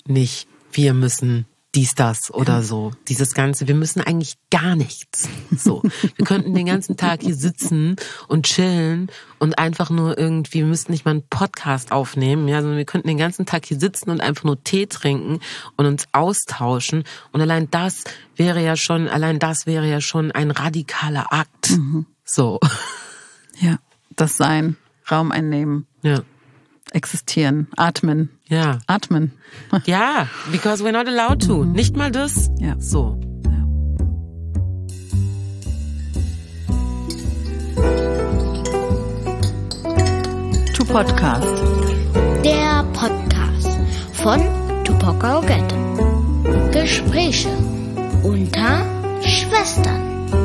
nicht, wir müssen dies, das oder so. Dieses Ganze, wir müssen eigentlich gar nichts. So, wir könnten den ganzen Tag hier sitzen und chillen und einfach nur irgendwie, wir müssten nicht mal einen Podcast aufnehmen, ja, sondern wir könnten den ganzen Tag hier sitzen und einfach nur Tee trinken und uns austauschen. Und allein das wäre ja schon ein radikaler Akt. Mhm. So. Ja, das Sein, Raum einnehmen. Ja. Existieren, atmen. Ja. Atmen. Ja, because we're not allowed to. Nicht mal das. Ja. So. Ja. To Podcast. Der Podcast von Tupoka Ogette. Gespräche unter Schwestern.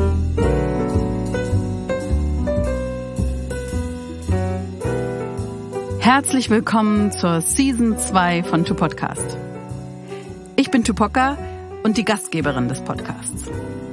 Herzlich willkommen zur Season 2 von To Podcast. Ich bin Tupoka und die Gastgeberin des Podcasts.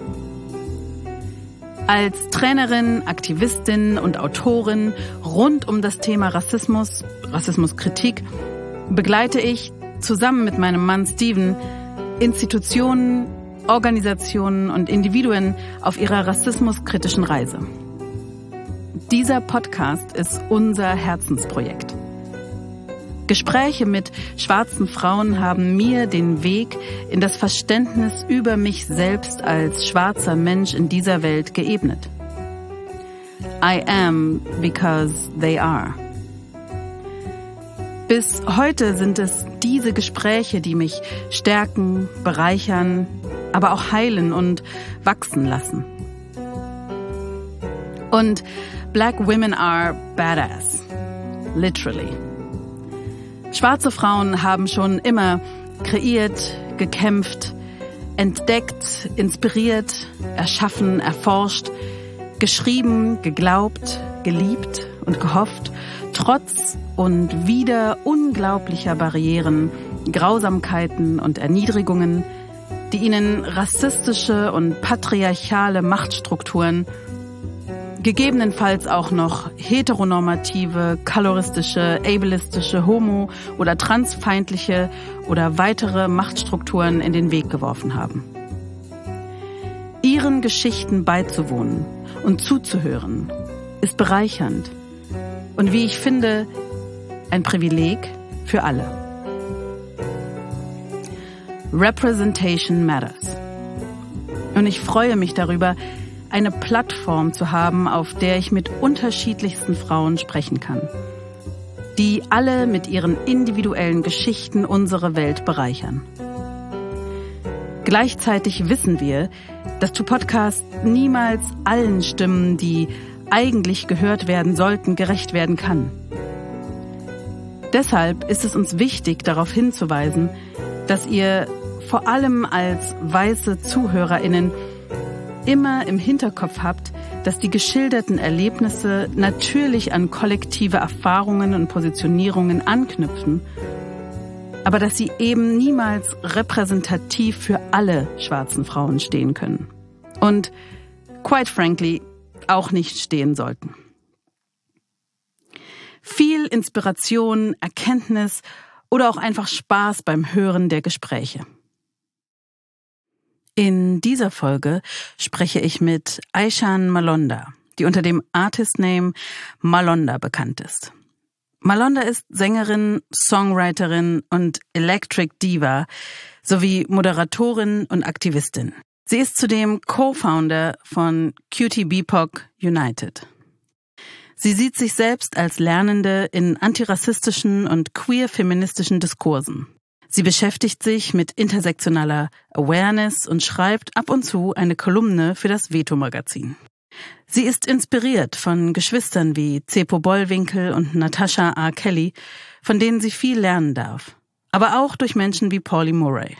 Als Trainerin, Aktivistin und Autorin rund um das Thema Rassismus, Rassismuskritik, begleite ich zusammen mit meinem Mann Steven Institutionen, Organisationen und Individuen auf ihrer rassismuskritischen Reise. Dieser Podcast ist unser Herzensprojekt. Gespräche mit schwarzen Frauen haben mir den Weg in das Verständnis über mich selbst als schwarzer Mensch in dieser Welt geebnet. I am because they are. Bis heute sind es diese Gespräche, die mich stärken, bereichern, aber auch heilen und wachsen lassen. Und Black women are badass. Literally. Schwarze Frauen haben schon immer kreiert, gekämpft, entdeckt, inspiriert, erschaffen, erforscht, geschrieben, geglaubt, geliebt und gehofft, trotz und wider unglaublicher Barrieren, Grausamkeiten und Erniedrigungen, die ihnen rassistische und patriarchale Machtstrukturen, gegebenenfalls auch noch heteronormative, kaloristische, ableistische, homo- oder transfeindliche oder weitere Machtstrukturen in den Weg geworfen haben. Ihren Geschichten beizuwohnen und zuzuhören, ist bereichernd und, wie ich finde, ein Privileg für alle. Representation matters. Und ich freue mich darüber, eine Plattform zu haben, auf der ich mit unterschiedlichsten Frauen sprechen kann, die alle mit ihren individuellen Geschichten unsere Welt bereichern. Gleichzeitig wissen wir, dass To Podcast niemals allen Stimmen, die eigentlich gehört werden sollten, gerecht werden kann. Deshalb ist es uns wichtig, darauf hinzuweisen, dass ihr vor allem als weiße ZuhörerInnen immer im Hinterkopf habt, dass die geschilderten Erlebnisse natürlich an kollektive Erfahrungen und Positionierungen anknüpfen, aber dass sie eben niemals repräsentativ für alle schwarzen Frauen stehen können. Und, quite frankly, auch nicht stehen sollten. Viel Inspiration, Erkenntnis oder auch einfach Spaß beim Hören der Gespräche. In dieser Folge spreche ich mit Aishan Malonda, die unter dem Artist-Name Malonda bekannt ist. Malonda ist Sängerin, Songwriterin und Electric Diva sowie Moderatorin und Aktivistin. Sie ist zudem Co-Founder von Cutie BIPOC United. Sie sieht sich selbst als Lernende in antirassistischen und queer-feministischen Diskursen. Sie beschäftigt sich mit intersektionaler Awareness und schreibt ab und zu eine Kolumne für das Veto-Magazin. Sie ist inspiriert von Geschwistern wie Cepo Bollwinkel und Natasha R. Kelly, von denen sie viel lernen darf, aber auch durch Menschen wie Pauli Murray.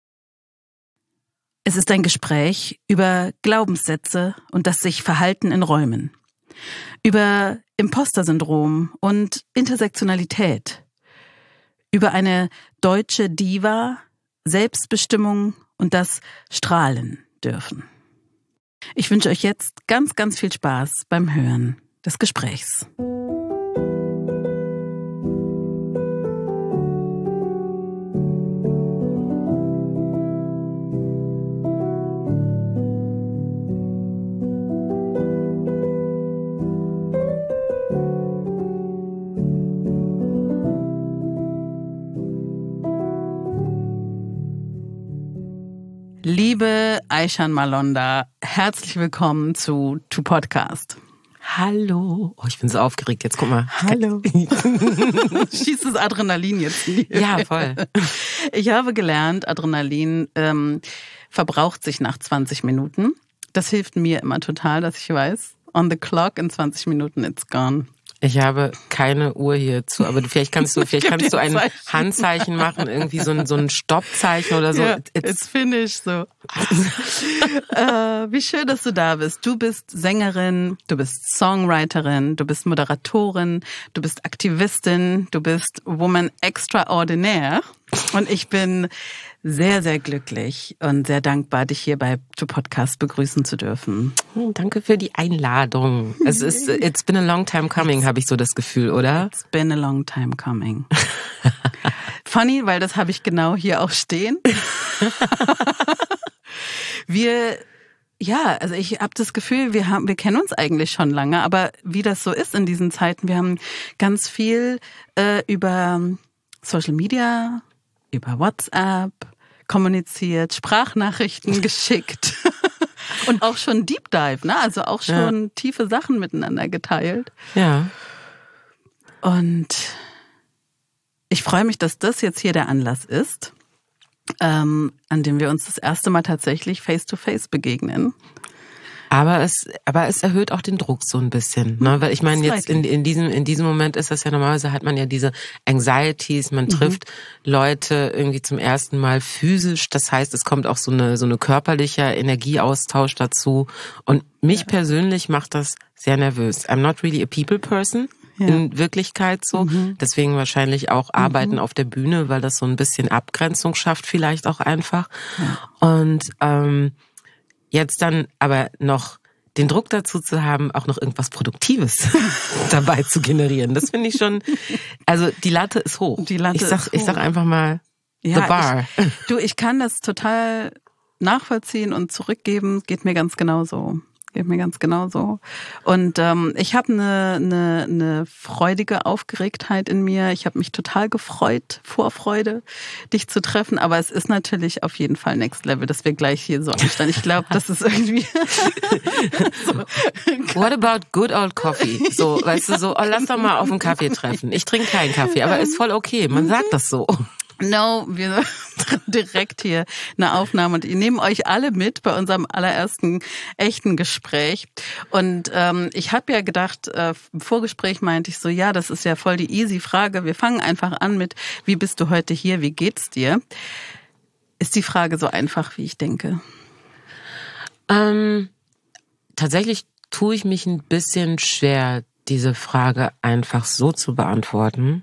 Es ist ein Gespräch über Glaubenssätze und das sich Verhalten in Räumen, über Imposter-Syndrom und Intersektionalität, über eine deutsche Diva, Selbstbestimmung und das Strahlen dürfen. Ich wünsche euch jetzt ganz, ganz viel Spaß beim Hören des Gesprächs. Liebe Aishan Malonda, herzlich willkommen zu Podcast. Hallo. Oh, ich bin so aufgeregt. Jetzt guck mal. Hallo. Schießt das Adrenalin jetzt in die Höhe. Ja, voll. Ich habe gelernt, Adrenalin verbraucht sich nach 20 Minuten. Das hilft mir immer total, dass ich weiß, on the clock, in 20 Minuten it's gone. Ich habe keine Uhr hierzu, aber vielleicht kannst du ein Handzeichen machen, irgendwie so ein Stoppzeichen oder so. Ja, it's finished, so. Wie schön, dass du da bist. Du bist Sängerin, du bist Songwriterin, du bist Moderatorin, du bist Aktivistin, du bist Woman Extraordinaire. Und ich bin sehr, sehr glücklich und sehr dankbar, dich hier bei Podcast begrüßen zu dürfen. Danke für die Einladung. It's been a long time coming, habe ich so das Gefühl, oder? It's been a long time coming. Funny, weil das habe ich genau hier auch stehen. Also ich habe das Gefühl, wir kennen uns eigentlich schon lange, aber wie das so ist in diesen Zeiten, wir haben ganz viel über Social Media, über WhatsApp kommuniziert, Sprachnachrichten geschickt und auch schon Deep Dive, ne? Also auch schon tiefe Sachen miteinander geteilt. Ja. Und ich freue mich, dass das jetzt hier der Anlass ist, an dem wir uns das erste Mal tatsächlich face-to-face begegnen. Aber es erhöht auch den Druck so ein bisschen, ne? Weil ich meine, jetzt in diesem Moment ist das ja normalerweise, hat man ja diese Anxieties, man trifft Leute irgendwie zum ersten Mal physisch, das heißt, es kommt auch so eine körperlicher Energieaustausch dazu und mich persönlich macht das sehr nervös. I'm not really a people person. Ja. In Wirklichkeit so. Deswegen wahrscheinlich auch Arbeiten auf der Bühne, weil das so ein bisschen Abgrenzung schafft vielleicht auch einfach. Ja. Und jetzt dann aber noch den Druck dazu zu haben, auch noch irgendwas Produktives dabei zu generieren. Das finde ich schon, also die Latte ist hoch. Ich sag einfach mal, the bar. Ich kann das total nachvollziehen und zurückgeben, geht mir ganz genauso. Und ich habe eine freudige Aufgeregtheit in mir. Ich habe mich total gefreut, Vorfreude, dich zu treffen. Aber es ist natürlich auf jeden Fall Next Level, dass wir gleich hier so anstehen. Ich glaube, das ist irgendwie so. What about good old coffee? So, weißt du, so, lass doch mal auf einen Kaffee treffen. Ich trinke keinen Kaffee, aber ist voll okay. Man sagt das so. No, wir direkt hier eine Aufnahme und ich nehme euch alle mit bei unserem allerersten echten Gespräch. Und ich habe ja gedacht, im Vorgespräch meinte ich so, ja, das ist ja voll die easy Frage. Wir fangen einfach an mit, wie bist du heute hier, wie geht's dir? Ist die Frage so einfach, wie ich denke? Tatsächlich tue ich mich ein bisschen schwer, diese Frage einfach so zu beantworten.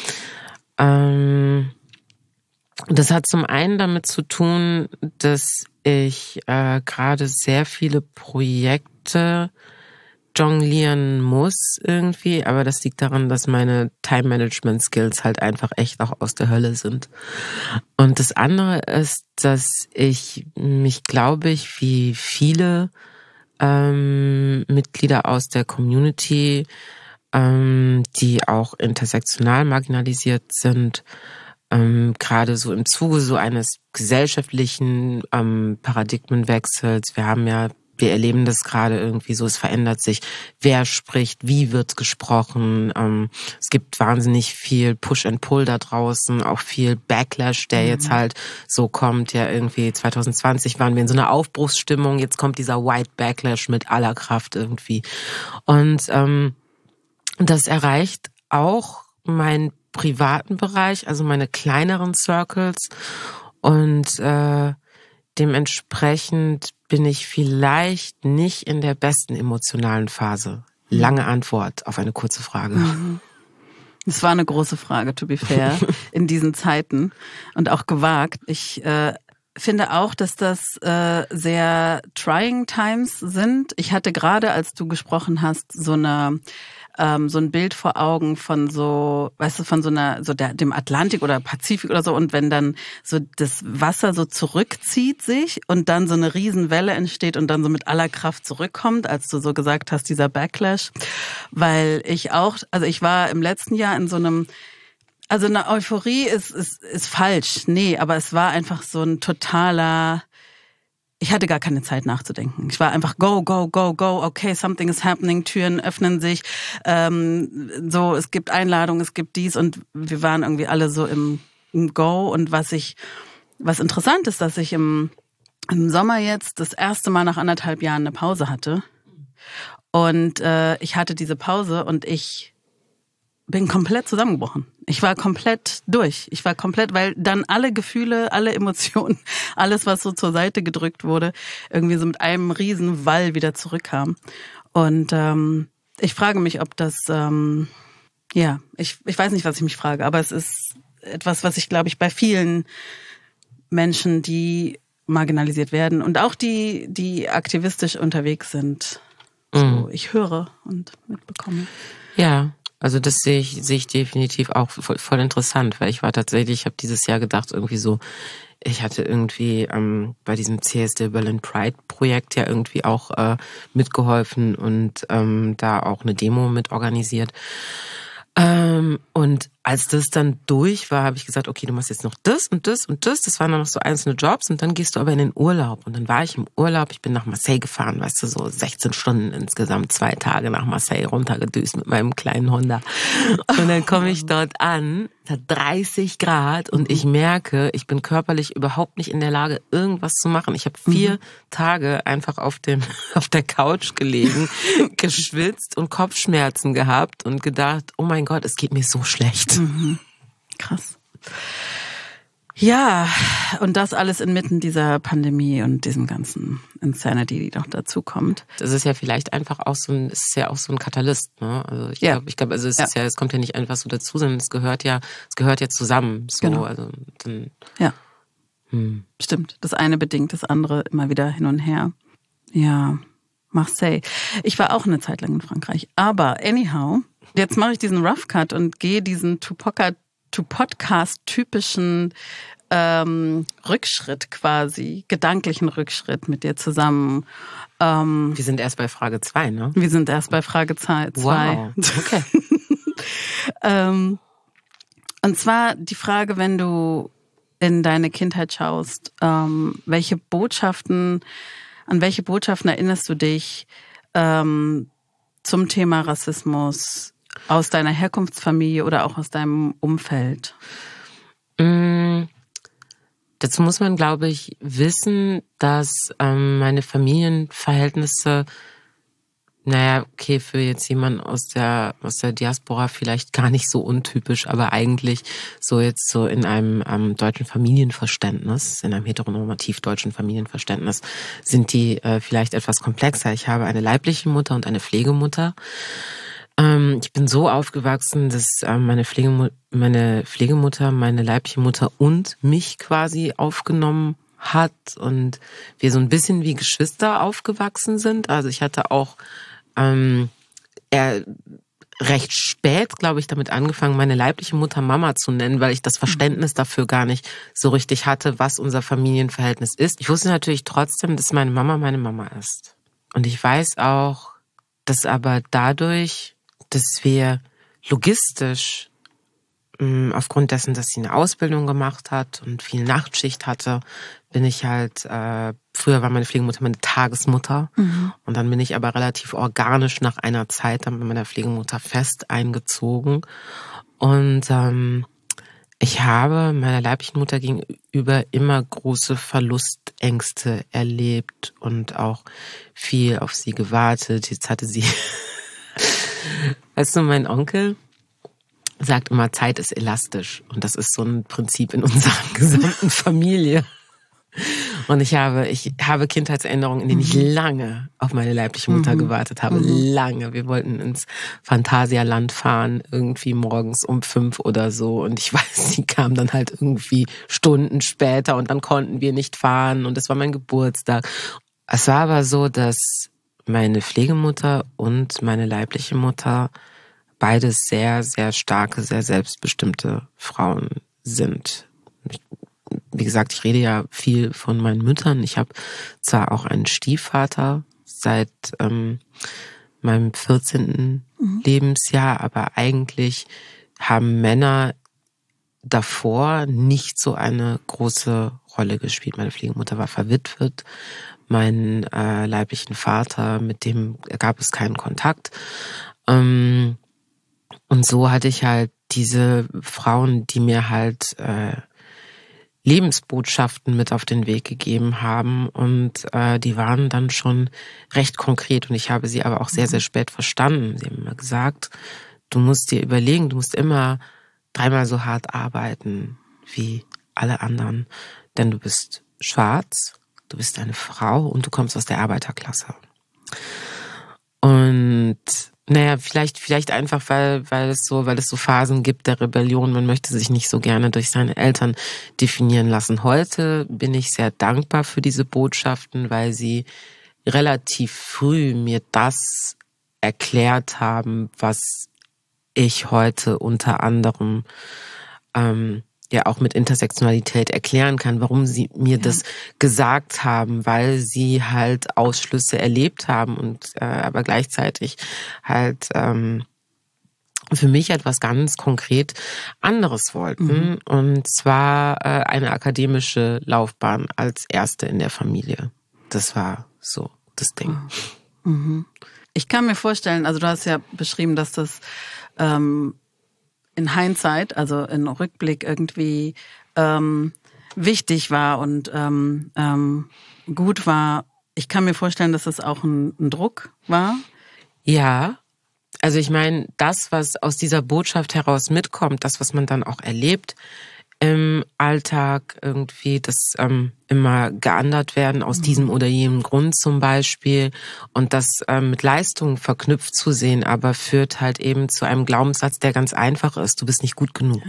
Das hat zum einen damit zu tun, dass ich gerade sehr viele Projekte jonglieren muss irgendwie, aber das liegt daran, dass meine Time-Management-Skills halt einfach echt auch aus der Hölle sind. Und das andere ist, dass ich mich, glaube ich, wie viele Mitglieder aus der Community, die auch intersektional marginalisiert sind, gerade so im Zuge so eines gesellschaftlichen Paradigmenwechsels. Wir erleben das gerade irgendwie so, es verändert sich. Wer spricht, wie wird gesprochen? Es gibt wahnsinnig viel Push and Pull da draußen, auch viel Backlash, der jetzt halt so kommt. Ja, irgendwie 2020 waren wir in so einer Aufbruchsstimmung, jetzt kommt dieser White Backlash mit aller Kraft irgendwie. Und das erreicht auch meinen privaten Bereich, also meine kleineren Circles und dementsprechend bin ich vielleicht nicht in der besten emotionalen Phase. Lange Antwort auf eine kurze Frage. Es war eine große Frage, to be fair, in diesen Zeiten und auch gewagt. Ich finde auch, dass das sehr trying times sind. Ich hatte gerade, als du gesprochen hast, so ein Bild vor Augen von so, weißt du, von dem Atlantik oder Pazifik oder so, und wenn dann so das Wasser so zurückzieht sich und dann so eine Riesenwelle entsteht und dann so mit aller Kraft zurückkommt, als du so gesagt hast, dieser Backlash, weil ich war im letzten Jahr in so einem, also eine Euphorie ist falsch, nee, aber es war einfach so ein totaler ich hatte gar keine Zeit nachzudenken. Ich war einfach go, go, go, go. Okay, something is happening. Türen öffnen sich. So, es gibt Einladungen, es gibt dies und wir waren irgendwie alle so im Go. Und was interessant ist, dass ich im Sommer jetzt das erste Mal nach 1,5 Jahren eine Pause hatte. Und ich hatte diese Pause und ich bin komplett zusammengebrochen. Ich war komplett durch. Weil dann alle Gefühle, alle Emotionen, alles, was so zur Seite gedrückt wurde, irgendwie so mit einem riesen Wall wieder zurückkam. Und ich frage mich, ob das, ich weiß nicht, was ich mich frage, aber es ist etwas, was ich, glaube ich, bei vielen Menschen, die marginalisiert werden und auch die aktivistisch unterwegs sind, so ich höre und mitbekomme. Ja. Also das sehe ich definitiv auch voll interessant, weil ich habe dieses Jahr gedacht, irgendwie so, ich hatte irgendwie bei diesem CSD Berlin Pride Projekt ja irgendwie auch mitgeholfen und da auch eine Demo mit organisiert. Und als das dann durch war, habe ich gesagt, okay, du machst jetzt noch das und das und das. Das waren dann noch so einzelne Jobs und dann gehst du aber in den Urlaub. Und dann war ich im Urlaub, ich bin nach Marseille gefahren, weißt du, so 16 Stunden insgesamt, 2 Tage nach Marseille runtergedüst mit meinem kleinen Honda. Und dann komme ich dort an, es hat 30 Grad und ich merke, ich bin körperlich überhaupt nicht in der Lage, irgendwas zu machen. Ich habe 4 Tage einfach auf der Couch gelegen, geschwitzt und Kopfschmerzen gehabt und gedacht, oh mein Gott, es geht mir so schlecht. Krass. Ja, und das alles inmitten dieser Pandemie und diesem ganzen Insanity, die noch dazu kommt. Das ist ja vielleicht einfach auch so ein Katalyst, ne? Also ich glaube, also es kommt ja nicht einfach so dazu, sondern es gehört ja zusammen. So, genau. Also dann. Ja. Stimmt. Das eine bedingt das andere immer wieder hin und her. Ja. Marseille. Ich war auch eine Zeit lang in Frankreich. Aber anyhow, jetzt mache ich diesen Rough Cut und gehe diesen To-Podcast-typischen Rückschritt quasi, gedanklichen Rückschritt mit dir zusammen. Wir sind erst bei Frage 2, ne? Wir sind erst bei Frage 2. Wow, okay. Und zwar die Frage, wenn du in deine Kindheit schaust, an welche Botschaften erinnerst du dich zum Thema Rassismus aus deiner Herkunftsfamilie oder auch aus deinem Umfeld? Dazu muss man, glaube ich, wissen, dass meine Familienverhältnisse, für jetzt jemanden aus der Diaspora vielleicht gar nicht so untypisch, aber eigentlich so jetzt so in einem deutschen Familienverständnis, in einem heteronormativ deutschen Familienverständnis, sind die vielleicht etwas komplexer. Ich habe eine leibliche Mutter und eine Pflegemutter. Ich bin so aufgewachsen, dass meine Pflegemutter, meine leibliche Mutter und mich quasi aufgenommen hat und wir so ein bisschen wie Geschwister aufgewachsen sind. Also ich hatte auch recht spät, glaube ich, damit angefangen, meine leibliche Mutter Mama zu nennen, weil ich das Verständnis dafür gar nicht so richtig hatte, was unser Familienverhältnis ist. Ich wusste natürlich trotzdem, dass meine Mama ist. Und ich weiß auch, dass aber dadurch, dass wir logistisch, aufgrund dessen, dass sie eine Ausbildung gemacht hat und viel Nachtschicht hatte, bin ich halt, früher war meine Pflegemutter meine Tagesmutter und dann bin ich aber relativ organisch nach einer Zeit dann mit meiner Pflegemutter fest eingezogen und ich habe meiner leiblichen Mutter gegenüber immer große Verlustängste erlebt und auch viel auf sie gewartet. Jetzt hatte sie, weißt du, mein Onkel sagt immer, Zeit ist elastisch. Und das ist so ein Prinzip in unserer gesamten Familie. Und ich habe Kindheitserinnerungen, in denen ich lange auf meine leibliche Mutter gewartet habe. Lange. Wir wollten ins Phantasialand fahren, irgendwie morgens um 5 oder so. Und ich weiß, sie kam dann halt irgendwie Stunden später und dann konnten wir nicht fahren. Und es war mein Geburtstag. Es war aber so, dass meine Pflegemutter und meine leibliche Mutter beide sehr, sehr starke, sehr selbstbestimmte Frauen sind. Wie gesagt, ich rede ja viel von meinen Müttern. Ich habe zwar auch einen Stiefvater seit meinem 14. Lebensjahr, aber eigentlich haben Männer davor nicht so eine große Rolle gespielt. Meine Pflegemutter war verwitwet. meinen leiblichen Vater, mit dem gab es keinen Kontakt. Und so hatte ich halt diese Frauen, die mir halt Lebensbotschaften mit auf den Weg gegeben haben und die waren dann schon recht konkret und ich habe sie aber auch sehr, sehr spät verstanden. Sie haben immer gesagt, du musst dir überlegen, du musst immer 3-mal so hart arbeiten wie alle anderen, denn du bist schwarz, du bist eine Frau und du kommst aus der Arbeiterklasse. Und naja, vielleicht einfach, weil es so Phasen gibt der Rebellion. Man möchte sich nicht so gerne durch seine Eltern definieren lassen. Heute bin ich sehr dankbar für diese Botschaften, weil sie relativ früh mir das erklärt haben, was ich heute unter anderem ja auch mit Intersektionalität erklären kann, warum sie mir das gesagt haben, weil sie halt Ausschlüsse erlebt haben und aber gleichzeitig halt für mich etwas ganz konkret anderes wollten und zwar eine akademische Laufbahn als erste in der Familie. Das war so das Ding. Ich kann mir vorstellen, also du hast ja beschrieben, dass das in Hindsight, also in Rückblick irgendwie wichtig war und gut war. Ich kann mir vorstellen, dass das auch ein Druck war. Ja, also ich meine, das, was aus dieser Botschaft heraus mitkommt, das, was man dann auch erlebt im Alltag irgendwie, das immer geandert werden aus diesem oder jenem Grund zum Beispiel und das mit Leistung verknüpft zu sehen, aber führt halt eben zu einem Glaubenssatz, der ganz einfach ist, du bist nicht gut genug.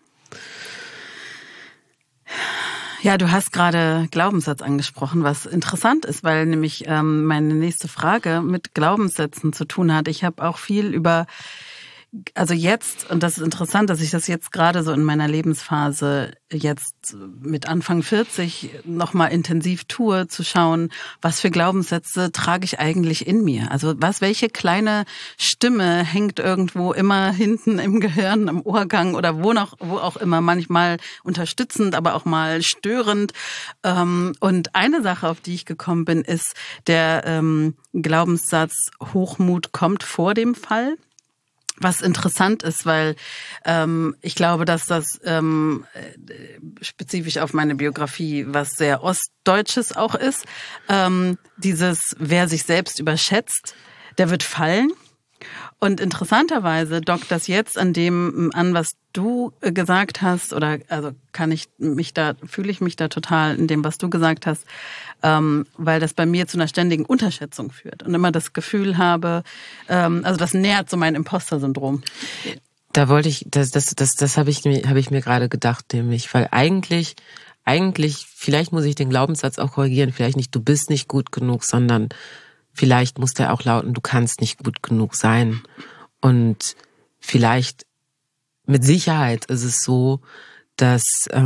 Ja, du hast gerade Glaubenssatz angesprochen, was interessant ist, weil nämlich meine nächste Frage mit Glaubenssätzen zu tun hat. Ich habe auch viel über, also jetzt, und das ist interessant, dass ich das jetzt gerade so in meiner Lebensphase jetzt mit Anfang 40 nochmal intensiv tue, zu schauen, was für Glaubenssätze trage ich eigentlich in mir? Also welche kleine Stimme hängt irgendwo immer hinten im Gehirn, im Ohrgang oder wo auch immer, manchmal unterstützend, aber auch mal störend. Und eine Sache, auf die ich gekommen bin, ist der Glaubenssatz, Hochmut kommt vor dem Fall. Was interessant ist, weil ich glaube, dass das spezifisch auf meine Biografie was sehr Ostdeutsches auch ist. Dieses, wer sich selbst überschätzt, der wird fallen. Und interessanterweise dockt das jetzt an dem an, was du gesagt hast, oder also fühle ich mich da total in dem, was du gesagt hast, weil das bei mir zu einer ständigen Unterschätzung führt und immer das Gefühl habe, also das nährt so mein Imposter-Syndrom. Da wollte ich, das habe ich mir gerade gedacht, nämlich, weil eigentlich, vielleicht muss ich den Glaubenssatz auch korrigieren, vielleicht nicht, du bist nicht gut genug, sondern vielleicht muss der auch lauten, du kannst nicht gut genug sein. Und vielleicht, mit Sicherheit ist es so, dass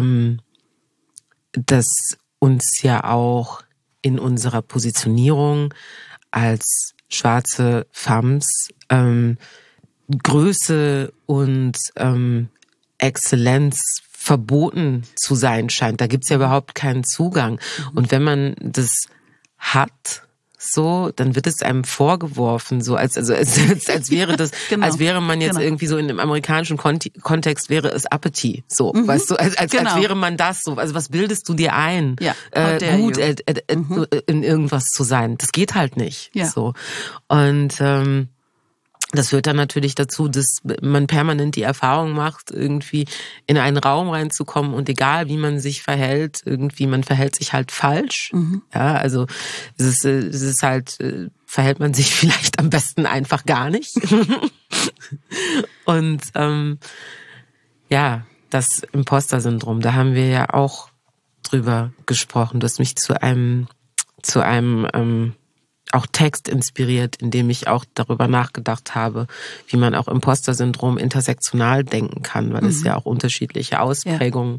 uns ja auch in unserer Positionierung als schwarze Femmes Größe und Exzellenz verboten zu sein scheint. Da gibt's ja überhaupt keinen Zugang. Und wenn man das hat, so, dann wird es einem vorgeworfen, so als wäre das, genau, als wäre man jetzt irgendwie so in dem amerikanischen Kontext wäre es Appetit, so, weißt du, als wäre man das so. Also was bildest du dir ein, gut in irgendwas zu sein? Das geht halt nicht, so. Und das führt dann natürlich dazu, dass man permanent die Erfahrung macht, irgendwie in einen Raum reinzukommen und egal wie man sich verhält, irgendwie man verhält sich halt falsch. Ja, also es ist halt, verhält man sich vielleicht am besten einfach gar nicht. Und ja, das Imposter-Syndrom, da haben wir ja auch drüber gesprochen. Du hast mich zu einem auch Text inspiriert, in dem ich auch darüber nachgedacht habe, wie man auch Imposter-Syndrom intersektional denken kann, weil es ja auch unterschiedliche Ausprägungen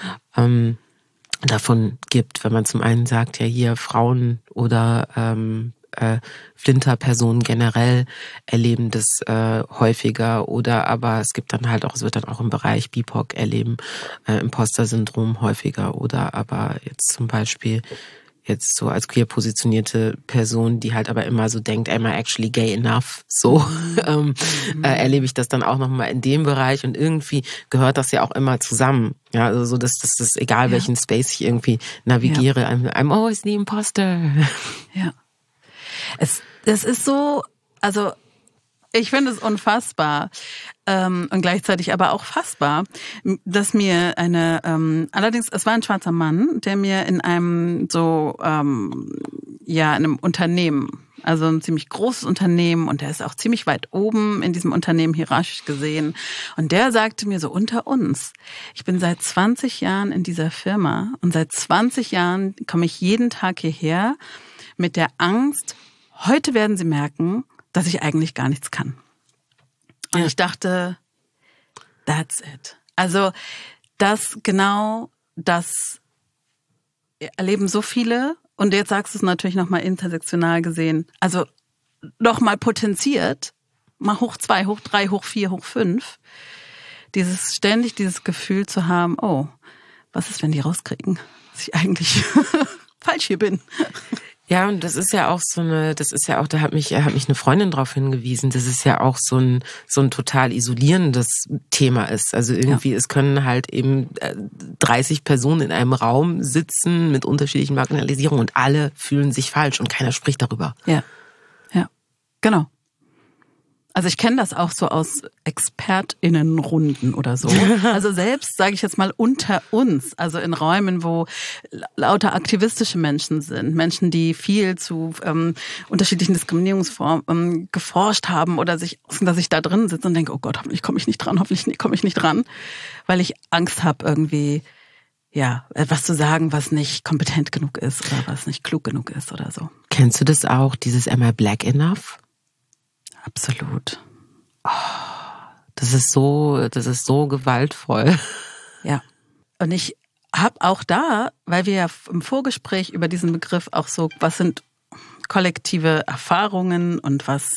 davon gibt, wenn man zum einen sagt, ja hier Frauen oder Flinter-Personen generell erleben das häufiger oder aber es gibt dann halt auch, es wird dann auch im Bereich BIPOC erleben Imposter-Syndrom häufiger oder aber jetzt zum Beispiel jetzt so als queer positionierte Person, die halt aber immer so denkt, am I actually gay enough? So erlebe ich das dann auch nochmal in dem Bereich und irgendwie gehört das ja auch immer zusammen. Ja, also so, dass das egal welchen Space ich irgendwie navigiere, I'm always the imposter. Ja. Es ist so, also ich finde es unfassbar und gleichzeitig aber auch fassbar, dass mir allerdings, es war ein schwarzer Mann, der mir in einem in einem Unternehmen, also ein ziemlich großes Unternehmen und der ist auch ziemlich weit oben in diesem Unternehmen hierarchisch gesehen und der sagte mir so unter uns, ich bin seit 20 Jahren in dieser Firma und seit 20 Jahren komme ich jeden Tag hierher mit der Angst, heute werden sie merken, dass ich eigentlich gar nichts kann. Und ich dachte, that's it. Also das erleben so viele. Und jetzt sagst du es natürlich nochmal intersektional gesehen. Also nochmal potenziert, mal hoch 2, hoch 3, hoch 4, hoch 5. Ständig dieses Gefühl zu haben, oh, was ist, wenn die rauskriegen, dass ich eigentlich falsch hier bin? Ja, und das ist ja auch da hat mich eine Freundin drauf hingewiesen, dass es ja auch so ein total isolierendes Thema ist. Also irgendwie, es können halt eben 30 Personen in einem Raum sitzen mit unterschiedlichen Marginalisierungen und alle fühlen sich falsch und keiner spricht darüber. Ja, genau. Also ich kenne das auch so aus ExpertInnenrunden oder so. Also selbst, sage ich jetzt mal, unter uns, also in Räumen, wo lauter aktivistische Menschen sind, Menschen, die viel zu unterschiedlichen Diskriminierungsformen geforscht haben oder dass ich da drin sitze und denke, oh Gott, hoffentlich komme ich nicht dran, weil ich Angst habe irgendwie, etwas zu sagen, was nicht kompetent genug ist oder was nicht klug genug ist oder so. Kennst du das auch, dieses Am I Black Enough? Absolut. Oh, das ist so gewaltvoll. Ja. Und ich habe auch da, weil wir ja im Vorgespräch über diesen Begriff auch so, was sind kollektive Erfahrungen und was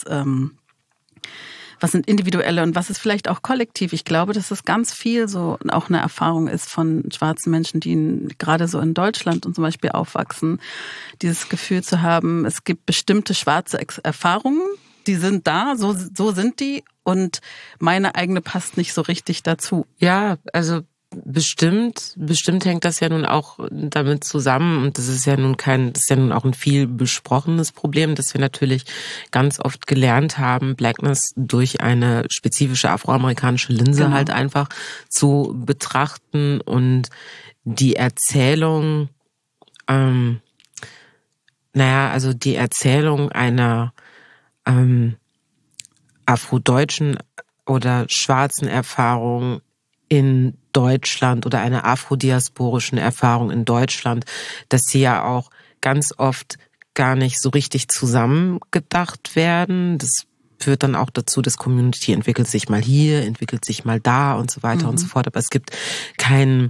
sind individuelle und was ist vielleicht auch kollektiv. Ich glaube, dass das ganz viel so auch eine Erfahrung ist von schwarzen Menschen, die gerade so in Deutschland und zum Beispiel aufwachsen, dieses Gefühl zu haben, es gibt bestimmte schwarze Erfahrungen, die sind da, so sind die und meine eigene passt nicht so richtig dazu. Ja, also bestimmt hängt das ja nun auch damit zusammen und das ist ja nun auch ein viel besprochenes Problem, dass wir natürlich ganz oft gelernt haben, Blackness durch eine spezifische afroamerikanische Linse halt einfach zu betrachten und die Erzählung, die Erzählung einer afrodeutschen oder schwarzen Erfahrung in Deutschland oder einer afrodiasporischen Erfahrung in Deutschland, dass sie ja auch ganz oft gar nicht so richtig zusammengedacht werden. Das führt dann auch dazu, dass Community entwickelt sich mal hier, entwickelt sich mal da und so weiter und so fort. Aber es gibt kein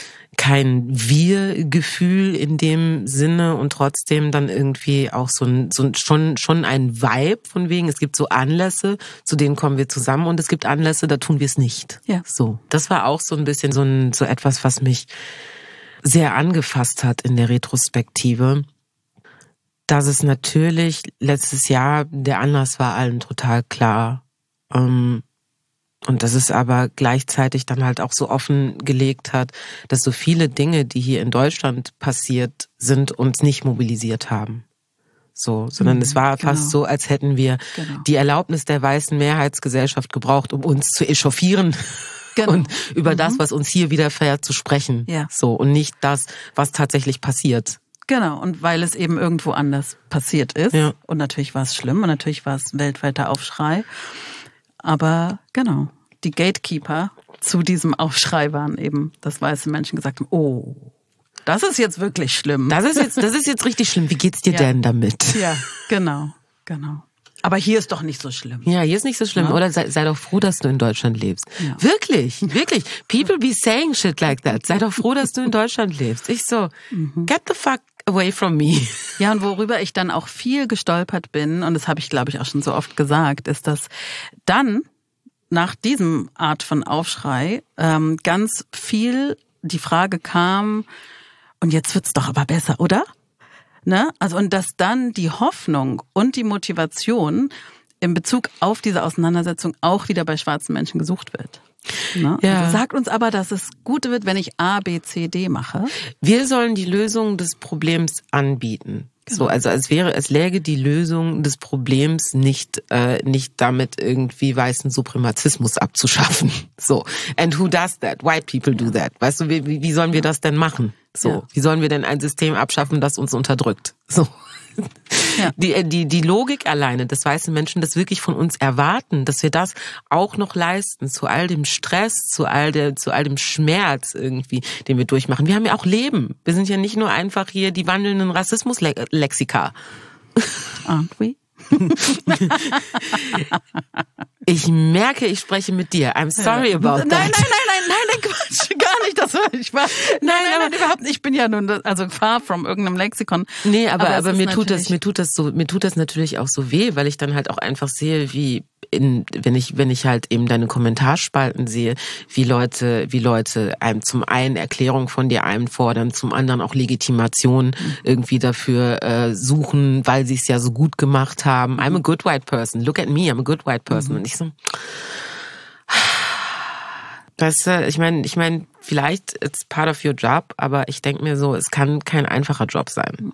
Wir-Gefühl in dem Sinne und trotzdem dann irgendwie auch schon ein Vibe von wegen, es gibt so Anlässe, zu denen kommen wir zusammen und es gibt Anlässe, da tun wir es nicht. Ja. So. Das war auch so ein bisschen so etwas, was mich sehr angefasst hat in der Retrospektive. Dass es natürlich letztes Jahr, der Anlass war allen total klar. Und dass es aber gleichzeitig dann halt auch so offengelegt hat, dass so viele Dinge, die hier in Deutschland passiert sind, uns nicht mobilisiert haben. So, sondern es war fast so, als hätten wir die Erlaubnis der weißen Mehrheitsgesellschaft gebraucht, um uns zu echauffieren und über das, was uns hier widerfährt, zu sprechen. Ja. So, und nicht das, was tatsächlich passiert. Genau, und weil es eben irgendwo anders passiert ist. Ja. Und natürlich war es schlimm und natürlich war es ein weltweiter Aufschrei. Aber genau, die Gatekeeper zu diesem Aufschrei waren eben, dass weiße Menschen gesagt haben, oh, das ist jetzt wirklich schlimm. Das ist jetzt richtig schlimm. Wie geht's dir denn damit? Ja, genau. Aber hier ist doch nicht so schlimm. Ja, hier ist nicht so schlimm. Ja. Oder sei doch froh, dass du in Deutschland lebst. Ja. Wirklich. People be saying shit like that. Sei doch froh, dass du in Deutschland lebst. Ich so, get the fuck away from me. Ja, und worüber ich dann auch viel gestolpert bin, und das habe ich, glaube ich, auch schon so oft gesagt, ist, dass dann nach diesem Art von Aufschrei ganz viel die Frage kam, und jetzt wird's doch aber besser, oder? Ne? Also, und dass dann die Hoffnung und die Motivation in Bezug auf diese Auseinandersetzung auch wieder bei schwarzen Menschen gesucht wird. Ne? Ja. Also sagt uns aber, dass es gut wird, wenn ich A, B, C, D mache. Wir sollen die Lösung des Problems anbieten. Genau. So, also es läge die Lösung des Problems nicht damit irgendwie weißen Supremazismus abzuschaffen. So, and who does that? White people do that. Weißt du, wie sollen wir das denn machen? So, Ja. wie sollen wir denn ein System abschaffen, das uns unterdrückt? So. Ja. Die Logik alleine, dass weiße Menschen das wirklich von uns erwarten, dass wir das auch noch leisten, zu all dem Stress, zu all dem Schmerz irgendwie, den wir durchmachen. Wir haben ja auch Leben. Wir sind ja nicht nur einfach hier die wandelnden Rassismus-Lexika. Aren't we? Ich merke, ich spreche mit dir. I'm sorry about that. Nein, Quatsch, gar nicht. Das war ich war. Nein, überhaupt nicht. Ich bin ja nun far from irgendeinem Lexikon. Nee, aber es mir ist tut das natürlich auch so weh, weil ich dann halt auch einfach sehe, wenn ich halt eben deine Kommentarspalten sehe, wie Leute einem zum einen Erklärung von dir einfordern, zum anderen auch Legitimation irgendwie dafür suchen, weil sie es ja so gut gemacht haben. I'm a good white person. Look at me, I'm a good white person. Und ich so, weißt du, ich meine, vielleicht it's part of your job, aber ich denke mir so, es kann kein einfacher Job sein.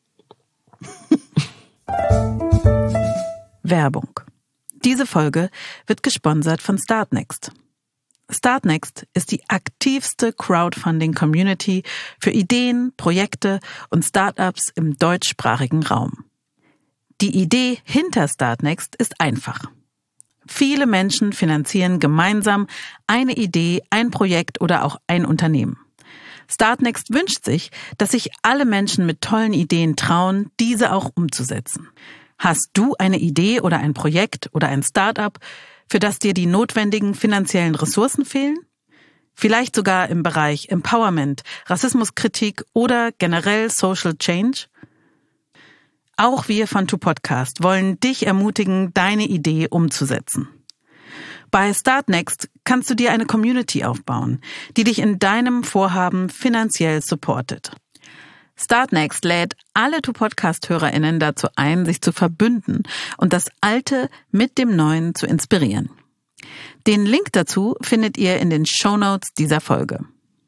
Werbung. Diese Folge wird gesponsert von Startnext. Startnext ist die aktivste Crowdfunding-Community für Ideen, Projekte und Startups im deutschsprachigen Raum. Die Idee hinter Startnext ist einfach. Viele Menschen finanzieren gemeinsam eine Idee, ein Projekt oder auch ein Unternehmen. Startnext wünscht sich, dass sich alle Menschen mit tollen Ideen trauen, diese auch umzusetzen. Hast du eine Idee oder ein Projekt oder ein Startup, für das dir die notwendigen finanziellen Ressourcen fehlen? Vielleicht sogar im Bereich Empowerment, Rassismuskritik oder generell Social Change? Auch wir von TuPodcast wollen dich ermutigen, deine Idee umzusetzen. Bei Startnext kannst du dir eine Community aufbauen, die dich in deinem Vorhaben finanziell supportet. Startnext lädt alle TuPodcast-HörerInnen dazu ein, sich zu verbünden und das Alte mit dem Neuen zu inspirieren. Den Link dazu findet ihr in den Shownotes dieser Folge.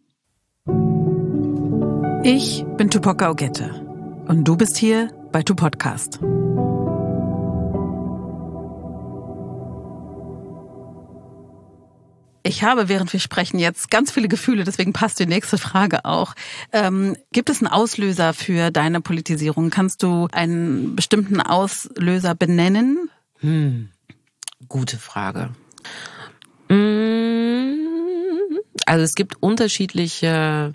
Ich bin Tupoka Ogette und du bist hier bei TuPodcast. Ich habe, während wir sprechen, jetzt ganz viele Gefühle, deswegen passt die nächste Frage auch. Gibt es einen Auslöser für deine Politisierung? Kannst du einen bestimmten Auslöser benennen? Gute Frage. Also es gibt unterschiedliche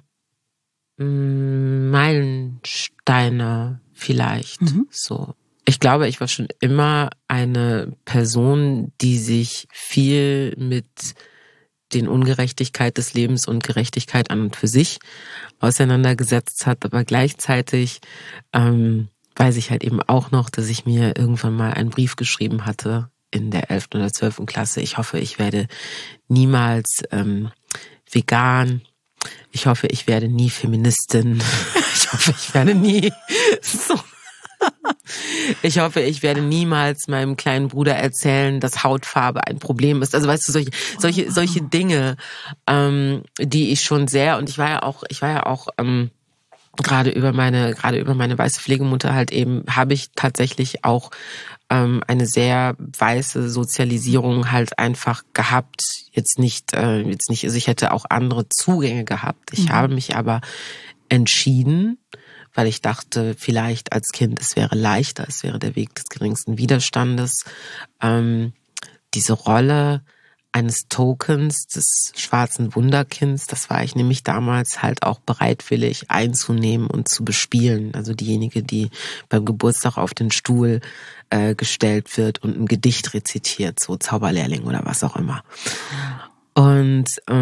Meilensteine vielleicht. So. Ich glaube, ich war schon immer eine Person, die sich viel mit den Ungerechtigkeit des Lebens und Gerechtigkeit an und für sich auseinandergesetzt hat, aber gleichzeitig weiß ich halt eben auch noch, dass ich mir irgendwann mal einen Brief geschrieben hatte in der 11. oder 12. Klasse. Ich hoffe, ich werde niemals vegan. Ich hoffe, ich werde nie Feministin. Ich hoffe, ich werde nie so. Ich hoffe, ich werde niemals meinem kleinen Bruder erzählen, dass Hautfarbe ein Problem ist. Also weißt du, solche Dinge, die ich schon sehr, und ich war ja auch gerade über meine weiße Pflegemutter halt eben, habe ich tatsächlich auch eine sehr weiße Sozialisierung halt einfach gehabt. Jetzt nicht, also ich hätte auch andere Zugänge gehabt. Ich habe mich aber entschieden, weil ich dachte, vielleicht als Kind, es wäre leichter, es wäre der Weg des geringsten Widerstandes, diese Rolle eines Tokens, des schwarzen Wunderkinds, das war ich nämlich damals halt auch bereitwillig einzunehmen und zu bespielen. Also diejenige, die beim Geburtstag auf den Stuhl gestellt wird und ein Gedicht rezitiert, so Zauberlehrling oder was auch immer. Und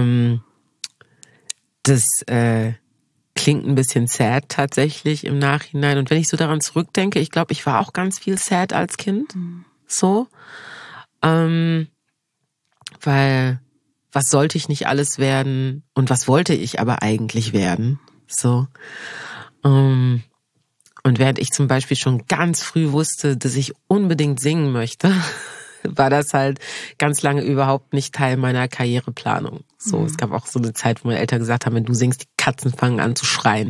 das klingt ein bisschen sad tatsächlich im Nachhinein. Und wenn ich so daran zurückdenke, ich glaube, ich war auch ganz viel sad als Kind. So. Weil was sollte ich nicht alles werden und was wollte ich aber eigentlich werden? So. Und während ich zum Beispiel schon ganz früh wusste, dass ich unbedingt singen möchte, war das halt ganz lange überhaupt nicht Teil meiner Karriereplanung. So, es gab auch so eine Zeit, wo meine Eltern gesagt haben, wenn du singst, die Katzen fangen an zu schreien.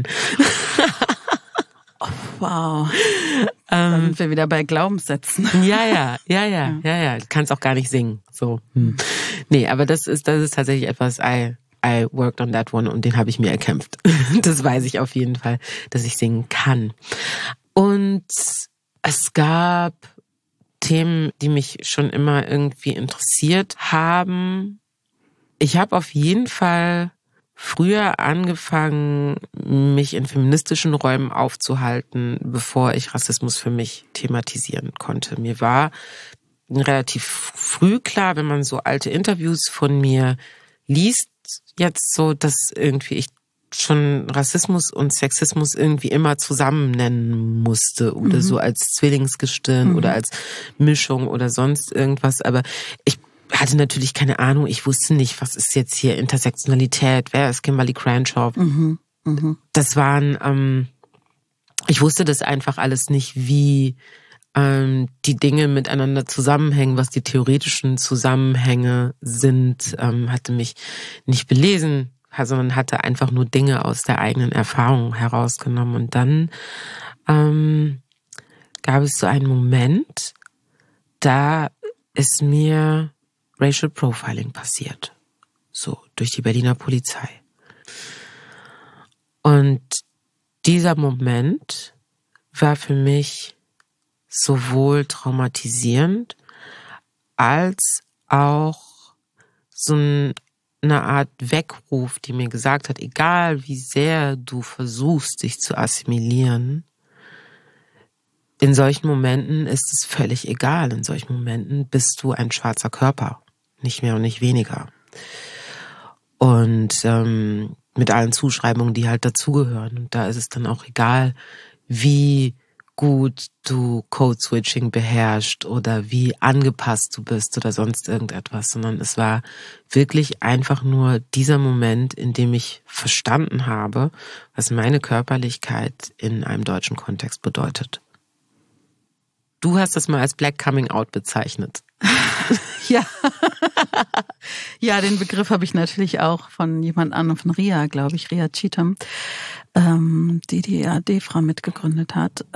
Oh, wow. Dann sind wir wieder bei Glaubenssätzen. Ja. Du kannst auch gar nicht singen. So. Nee, aber das ist tatsächlich etwas, I worked on that one und den habe ich mir erkämpft. Das weiß ich auf jeden Fall, dass ich singen kann. Und es gab Themen, die mich schon immer irgendwie interessiert haben. Ich habe auf jeden Fall früher angefangen, mich in feministischen Räumen aufzuhalten, bevor ich Rassismus für mich thematisieren konnte. Mir war relativ früh klar, wenn man so alte Interviews von mir liest, jetzt so, dass irgendwie ich schon Rassismus und Sexismus irgendwie immer zusammen nennen musste oder so als Zwillingsgestirn oder als Mischung oder sonst irgendwas. Aber ich hatte natürlich keine Ahnung. Ich wusste nicht, was ist jetzt hier Intersektionalität, wer ist Kimberly Crenshaw. Das waren, ich wusste das einfach alles nicht, wie die Dinge miteinander zusammenhängen, was die theoretischen Zusammenhänge sind, hatte mich nicht belesen, sondern hatte einfach nur Dinge aus der eigenen Erfahrung herausgenommen. Und dann gab es so einen Moment, da ist mir Racial Profiling passiert. So, durch die Berliner Polizei. Und dieser Moment war für mich sowohl traumatisierend als auch so eine Art Weckruf, die mir gesagt hat, egal wie sehr du versuchst, dich zu assimilieren, in solchen Momenten ist es völlig egal. In solchen Momenten bist du ein schwarzer Körper, nicht mehr und nicht weniger. Und mit allen Zuschreibungen, die halt dazugehören. Und da ist es dann auch egal, wie gut du Code-Switching beherrschst oder wie angepasst du bist oder sonst irgendetwas, sondern es war wirklich einfach nur dieser Moment, in dem ich verstanden habe, was meine Körperlichkeit in einem deutschen Kontext bedeutet. Du hast das mal als Black Coming Out bezeichnet. Ja. Ja, den Begriff habe ich natürlich auch von jemand anderem, von Ria, glaube ich, Ria Cheatham, die AD-Frau mitgegründet hat.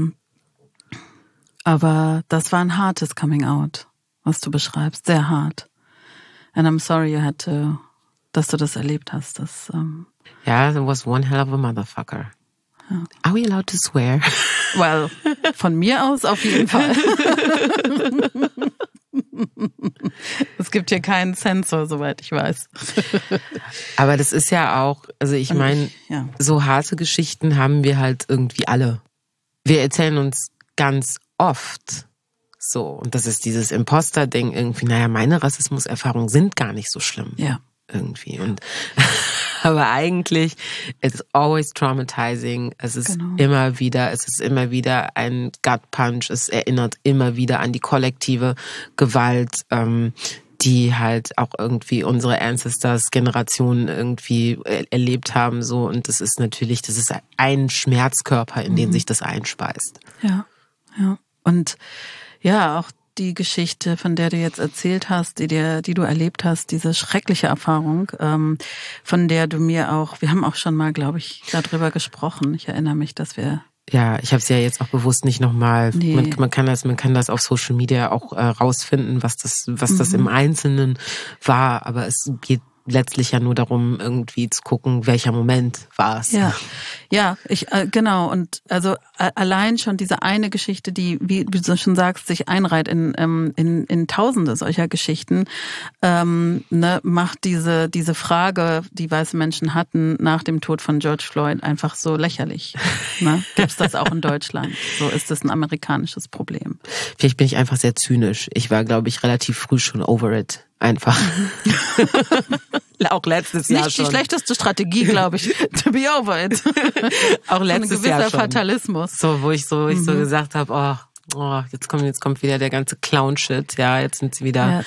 Aber das war ein hartes Coming Out, was du beschreibst, sehr hart. And I'm sorry you had to, dass du das erlebt hast. Ja, it was one hell of a motherfucker. Ja. Are we allowed to swear? Well, von mir aus auf jeden Fall. Es gibt hier keinen Sensor, soweit ich weiß. Aber das ist ja auch, also ich meine, so harte Geschichten haben wir halt irgendwie alle. Wir erzählen uns ganz oft so, und das ist dieses Imposter-Ding irgendwie, naja, meine Rassismuserfahrungen sind gar nicht so schlimm. Ja. Irgendwie. Und aber eigentlich, it's always traumatizing. Es ist immer wieder ein Gut Punch. Es erinnert immer wieder an die kollektive Gewalt, die halt auch irgendwie unsere Ancestors Generationen irgendwie erlebt haben, so. Und das ist ein Schmerzkörper, in den sich das einspeist. Ja. Und ja, auch die Geschichte, von der du jetzt erzählt hast, die du erlebt hast, diese schreckliche Erfahrung, von der du mir auch, wir haben auch schon mal, glaube ich, darüber gesprochen. Ich erinnere mich, dass wir... Ja, ich habe es ja jetzt auch bewusst nicht nochmal. Nee. Man kann das auf Social Media auch rausfinden, was das im Einzelnen war. Aber es geht letztlich ja nur darum, irgendwie zu gucken, welcher Moment war es. Ja, genau. Und also allein schon diese eine Geschichte, die, wie du schon sagst, sich einreiht in Tausende solcher Geschichten, macht diese Frage, die weiße Menschen hatten nach dem Tod von George Floyd, einfach so lächerlich. Ne? Gibt's das auch in Deutschland? So ist das ein amerikanisches Problem. Vielleicht bin ich einfach sehr zynisch. Ich war, glaube ich, relativ früh schon over it. Einfach. Auch letztes Jahr schon. Nicht die schlechteste Strategie, glaube ich, to be over it. Auch letztes Jahr schon. Ein gewisser Fatalismus. So, wo ich so gesagt habe, jetzt kommt wieder der ganze Clown-Shit. Ja, jetzt ist wieder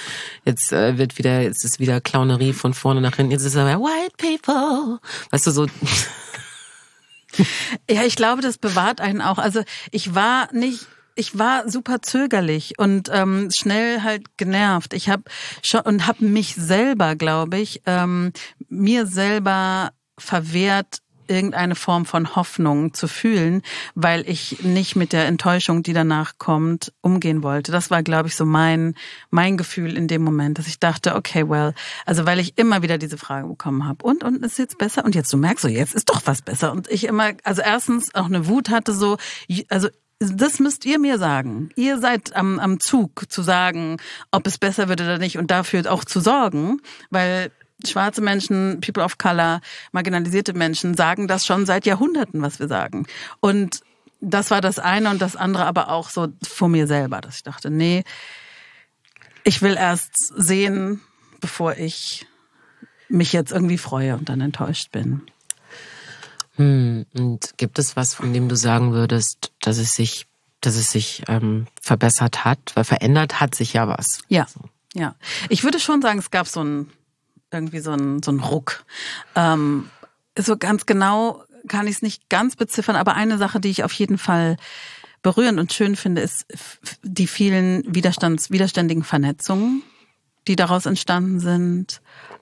Clownerie von vorne nach hinten. Jetzt ist aber White People. Weißt du, so. Ja, ich glaube, das bewahrt einen auch. Also ich war super zögerlich und schnell halt genervt. Ich habe mich selber, glaube ich, mir selber verwehrt, irgendeine Form von Hoffnung zu fühlen, weil ich nicht mit der Enttäuschung, die danach kommt, umgehen wollte. Das war, glaube ich, so mein Gefühl in dem Moment, dass ich dachte, okay, well, also weil ich immer wieder diese Frage bekommen habe. Und ist jetzt besser? Und jetzt, du merkst so, jetzt ist doch was besser. Und ich immer, also erstens auch eine Wut hatte so, also das müsst ihr mir sagen. Ihr seid am Zug zu sagen, ob es besser wird oder nicht und dafür auch zu sorgen, weil schwarze Menschen, People of Color, marginalisierte Menschen sagen das schon seit Jahrhunderten, was wir sagen. Und das war das eine und das andere aber auch so vor mir selber, dass ich dachte, nee, ich will erst sehen, bevor ich mich jetzt irgendwie freue und dann enttäuscht bin. Und gibt es was, von dem du sagen würdest, dass es sich verbessert hat? Weil verändert hat sich ja was. Ja, ja. Ich würde schon sagen, es gab so einen Ruck. So ganz genau kann ich es nicht ganz beziffern, aber eine Sache, die ich auf jeden Fall berührend und schön finde, ist die vielen widerständigen Vernetzungen, die daraus entstanden sind.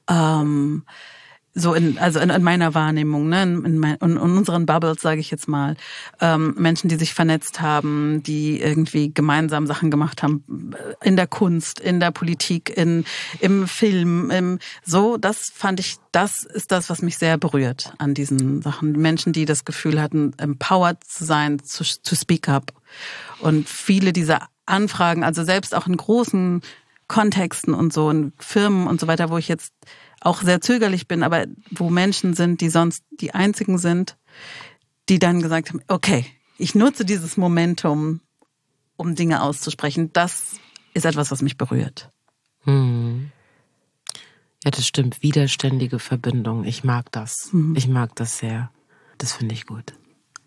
So in meiner Wahrnehmung, ne, in unseren Bubbles, sage ich jetzt mal, Menschen, die sich vernetzt haben, die irgendwie gemeinsam Sachen gemacht haben, in der Kunst, in der Politik, im Film, das fand ich, das ist das, was mich sehr berührt an diesen Sachen. Menschen, die das Gefühl hatten, empowered zu sein, to speak up. Und viele dieser Anfragen, also selbst auch in großen Kontexten und so, in Firmen und so weiter, wo ich jetzt auch sehr zögerlich bin, aber wo Menschen sind, die sonst die einzigen sind, die dann gesagt haben, okay, ich nutze dieses Momentum, um Dinge auszusprechen. Das ist etwas, was mich berührt. Ja, das stimmt. Widerständige Verbindung. Ich mag das. Ich mag das sehr. Das finde ich gut.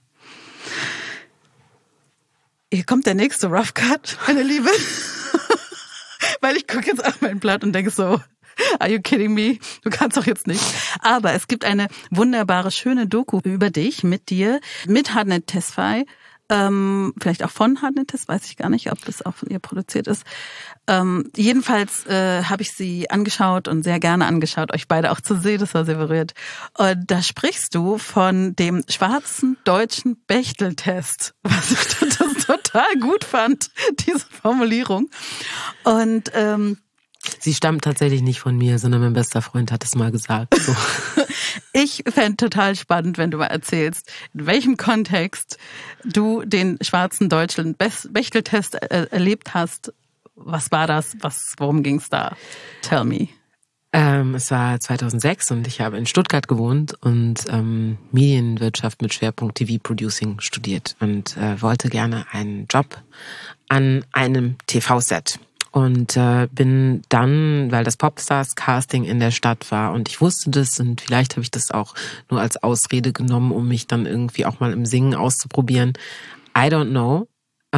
Hier kommt der nächste Rough Cut, meine Liebe. Weil ich gucke jetzt auf mein Blatt und denke so, are you kidding me? Du kannst doch jetzt nicht. Aber es gibt eine wunderbare, schöne Doku über dich, mit dir, mit Hartnett Tesfaye. Vielleicht auch von Hartnett Tesfaye, weiß ich gar nicht, ob das auch von ihr produziert ist. Jedenfalls habe ich sie angeschaut und sehr gerne angeschaut, euch beide auch zu sehen, das war sehr berührt. Und da sprichst du von dem schwarzen deutschen Bechteltest, was ich total gut fand, diese Formulierung. Und sie stammt tatsächlich nicht von mir, sondern mein bester Freund hat es mal gesagt. So. Ich fände total spannend, wenn du mal erzählst, in welchem Kontext du den schwarzen deutschen Bechteltest erlebt hast. Was war das? Worum ging's da? Tell me. Es war 2006 und ich habe in Stuttgart gewohnt und Medienwirtschaft mit Schwerpunkt TV-Producing studiert und wollte gerne einen Job an einem TV-Set. Und bin dann, weil das Popstars-Casting in der Stadt war und ich wusste das und vielleicht habe ich das auch nur als Ausrede genommen, um mich dann irgendwie auch mal im Singen auszuprobieren. I don't know.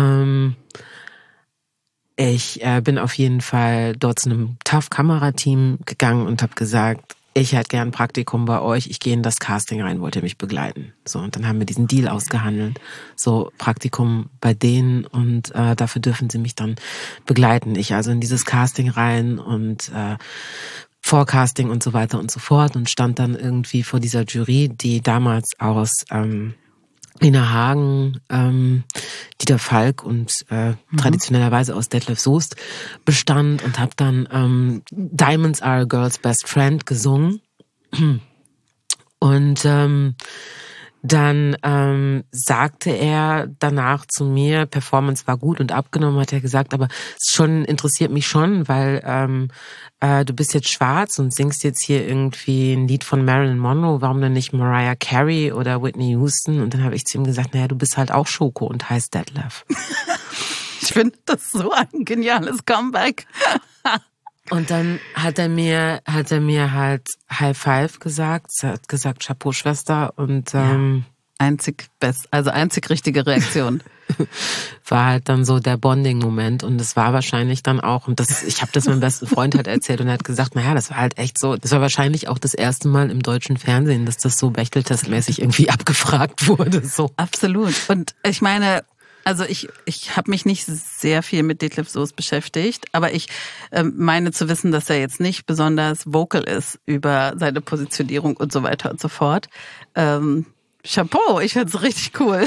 Ich bin auf jeden Fall dort zu einem Tough-Kamera-Team gegangen und habe gesagt, ich hätte gern ein Praktikum bei euch, ich gehe in das Casting rein, wollt ihr mich begleiten? So, und dann haben wir diesen Deal ausgehandelt, so Praktikum bei denen und dafür dürfen sie mich dann begleiten. Ich also in dieses Casting rein und Vorcasting und so weiter und so fort und stand dann irgendwie vor dieser Jury, die damals aus Lina Hagen, Dieter Falk und traditionellerweise aus Detlef Soest bestand und habe dann Diamonds Are a Girl's Best Friend gesungen. Und dann sagte er danach zu mir, Performance war gut und abgenommen, hat er gesagt, aber es schon interessiert mich schon, weil du bist jetzt schwarz und singst jetzt hier irgendwie ein Lied von Marilyn Monroe, warum denn nicht Mariah Carey oder Whitney Houston? Und dann habe ich zu ihm gesagt, naja, du bist halt auch Schoko und heißt Detlef. Ich finde das so ein geniales Comeback. Und dann hat er mir halt High Five gesagt, hat gesagt, Chapeau, Schwester. Und einzig richtige Reaktion. War halt dann so der Bonding-Moment und es war wahrscheinlich dann auch, und ich habe das meinem besten Freund halt erzählt und er hat gesagt, naja, das war halt echt so, das war wahrscheinlich auch das erste Mal im deutschen Fernsehen, dass das so Bechteltestmäßig irgendwie abgefragt wurde. So. Absolut. Und ich meine, also ich habe mich nicht sehr viel mit Detlef Soest beschäftigt, aber ich meine zu wissen, dass er jetzt nicht besonders vocal ist über seine Positionierung und so weiter und so fort. Chapeau, ich find's richtig cool.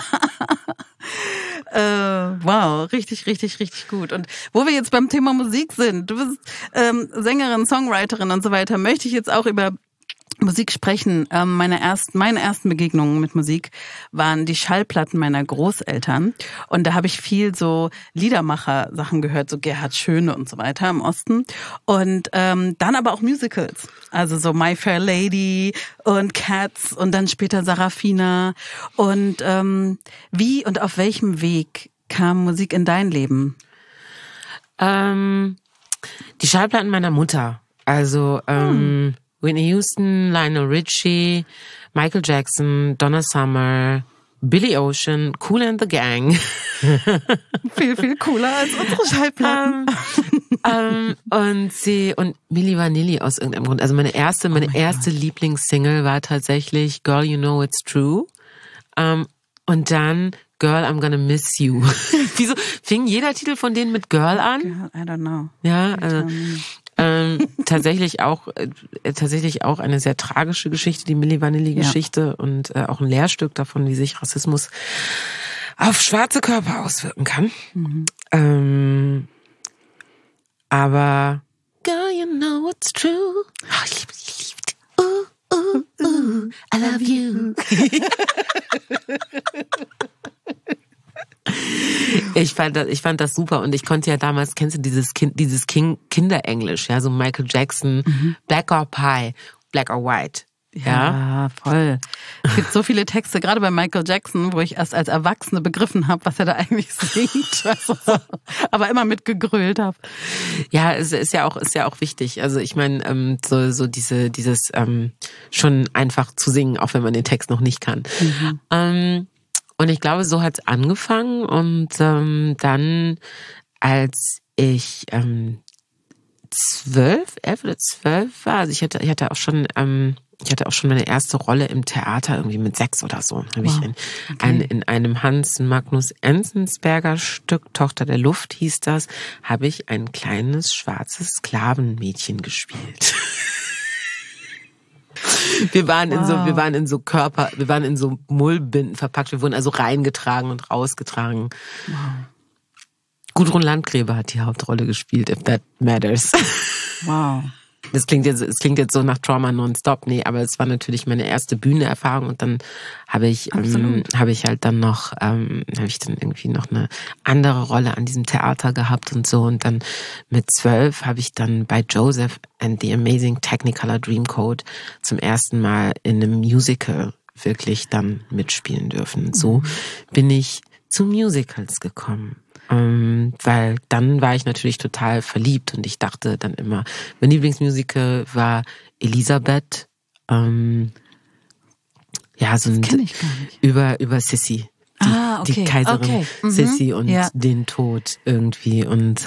Wow, richtig, richtig, richtig gut. Und wo wir jetzt beim Thema Musik sind, du bist Sängerin, Songwriterin und so weiter, möchte ich jetzt auch über Musik sprechen. Meine ersten Begegnungen mit Musik waren die Schallplatten meiner Großeltern. Und da habe ich viel so Liedermacher-Sachen gehört, so Gerhard Schöne und so weiter im Osten. Und dann aber auch Musicals. Also so My Fair Lady und Cats und dann später Sarafina. Und wie und auf welchem Weg kam Musik in dein Leben? Die Schallplatten meiner Mutter. Also Whitney Houston, Lionel Richie, Michael Jackson, Donna Summer, Billy Ocean, Kool and the Gang. Viel, viel cooler als unsere Schallplatten. Und Milli Vanilli aus irgendeinem Grund. Also meine erste Lieblingssingle war tatsächlich Girl, You Know It's True. Und dann Girl, I'm Gonna Miss You. Wieso fing jeder Titel von denen mit Girl an? Girl, I don't know. Ja, also tatsächlich auch eine sehr tragische Geschichte, die Milli Vanilli-Geschichte und auch ein Lehrstück davon, wie sich Rassismus auf schwarze Körper auswirken kann. Mhm. Aber Girl, you know it's true. Oh, ich liebe. I love you. Ich fand das super und ich konnte ja damals, kennst du dieses Kinderenglisch, ja, so Michael Jackson, Black or Pie, Black or White. Ja, voll. Es gibt so viele Texte, gerade bei Michael Jackson, wo ich erst als Erwachsene begriffen habe, was er da eigentlich singt, aber immer mitgegrölt habe. Ja, es ist ja auch wichtig. Also ich meine, so dieses schon einfach zu singen, auch wenn man den Text noch nicht kann. Und ich glaube, so hat's angefangen und dann, als ich 11 oder 12 war, also ich hatte auch schon meine erste Rolle im Theater irgendwie mit 6 oder so. Habe ich in einem Hans Magnus Enzensberger Stück, Tochter der Luft hieß das, habe ich ein kleines schwarzes Sklavenmädchen gespielt. Wir waren in so Mullbinden verpackt. Wir wurden also reingetragen und rausgetragen. Wow. Gudrun Landgräbe hat die Hauptrolle gespielt, if that matters. Wow. Es klingt jetzt so nach Trauma nonstop, nee, aber es war natürlich meine erste Bühnenerfahrung und dann habe ich dann irgendwie noch eine andere Rolle an diesem Theater gehabt und so und dann mit 12 habe ich dann bei Joseph and the Amazing Technicolor Dreamcoat zum ersten Mal in einem Musical wirklich dann mitspielen dürfen. So bin ich zu Musicals gekommen. Weil dann war ich natürlich total verliebt und ich dachte dann immer, mein Lieblingsmusical war Elisabeth, so das kenn ich gar nicht. über Sissi, die Kaiserin Sissi und den Tod irgendwie und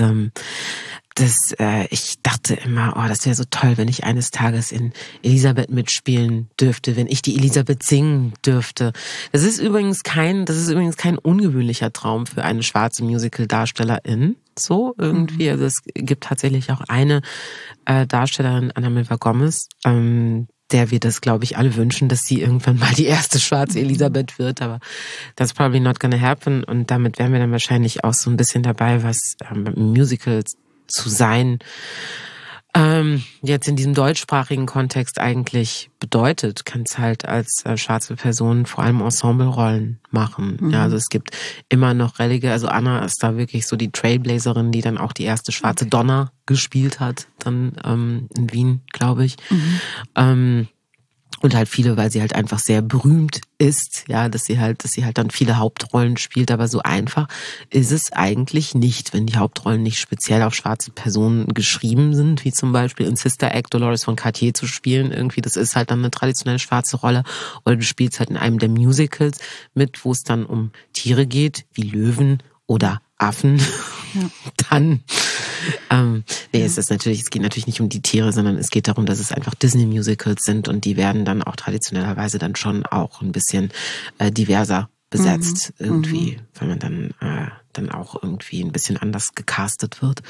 ich dachte immer, das wäre so toll, wenn ich eines Tages in Elisabeth mitspielen dürfte, wenn ich die Elisabeth singen dürfte. Das ist übrigens kein ungewöhnlicher Traum für eine schwarze Musical-Darstellerin. So irgendwie. Also es gibt tatsächlich auch eine Darstellerin, Anna Milva Gomez, der wir das, glaube ich, alle wünschen, dass sie irgendwann mal die erste schwarze Elisabeth wird, aber that's probably not gonna happen und damit wären wir dann wahrscheinlich auch so ein bisschen dabei, was Musicals zu sein, jetzt in diesem deutschsprachigen Kontext eigentlich bedeutet, kannst halt als schwarze Person vor allem Ensemblerollen machen. Ja, also es gibt immer noch also Anna ist da wirklich so die Trailblazerin, die dann auch die erste schwarze Donna gespielt hat, dann in Wien, glaube ich. Und halt viele, weil sie halt einfach sehr berühmt ist, ja, dass sie halt dann viele Hauptrollen spielt, aber so einfach ist es eigentlich nicht, wenn die Hauptrollen nicht speziell auf schwarze Personen geschrieben sind, wie zum Beispiel in Sister Act Dolores von Cartier zu spielen, irgendwie, das ist halt dann eine traditionelle schwarze Rolle, oder du spielst halt in einem der Musicals mit, wo es dann um Tiere geht, wie Löwen oder Affen, dann es geht natürlich nicht um die Tiere, sondern es geht darum, dass es einfach Disney-Musicals sind und die werden dann auch traditionellerweise dann schon auch ein bisschen diverser besetzt irgendwie, weil man dann auch irgendwie ein bisschen anders gecastet wird.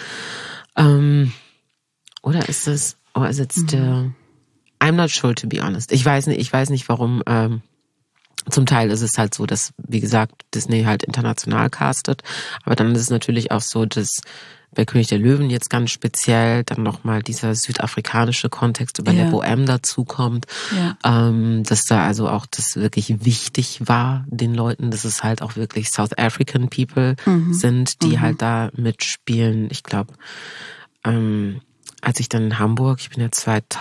Oder ist es I'm not sure, to be honest. Ich weiß nicht, warum. Zum Teil ist es halt so, dass, wie gesagt, Disney halt international castet. Aber dann ist es natürlich auch so, dass bei König der Löwen jetzt ganz speziell dann nochmal dieser südafrikanische Kontext über La Bohème dazukommt. Ja. Dass da also auch das wirklich wichtig war, den Leuten, dass es halt auch wirklich South African People sind, die halt da mitspielen. Ich glaube, als ich dann in Hamburg, ich bin ja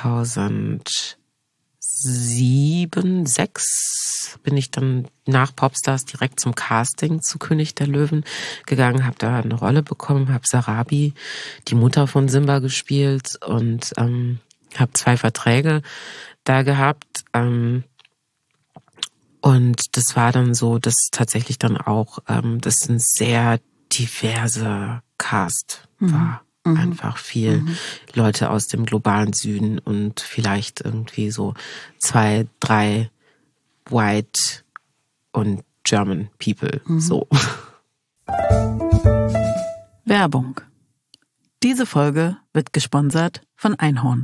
2006 bin ich dann nach Popstars direkt zum Casting zu König der Löwen gegangen, habe da eine Rolle bekommen, habe Sarabi, die Mutter von Simba, gespielt und habe 2 Verträge da gehabt. Und das war dann so, dass tatsächlich dann auch das ein sehr diverser Cast war. Einfach viel Leute aus dem globalen Süden und vielleicht irgendwie so 2, 3 White und German People. So. Werbung. Diese Folge wird gesponsert von Einhorn.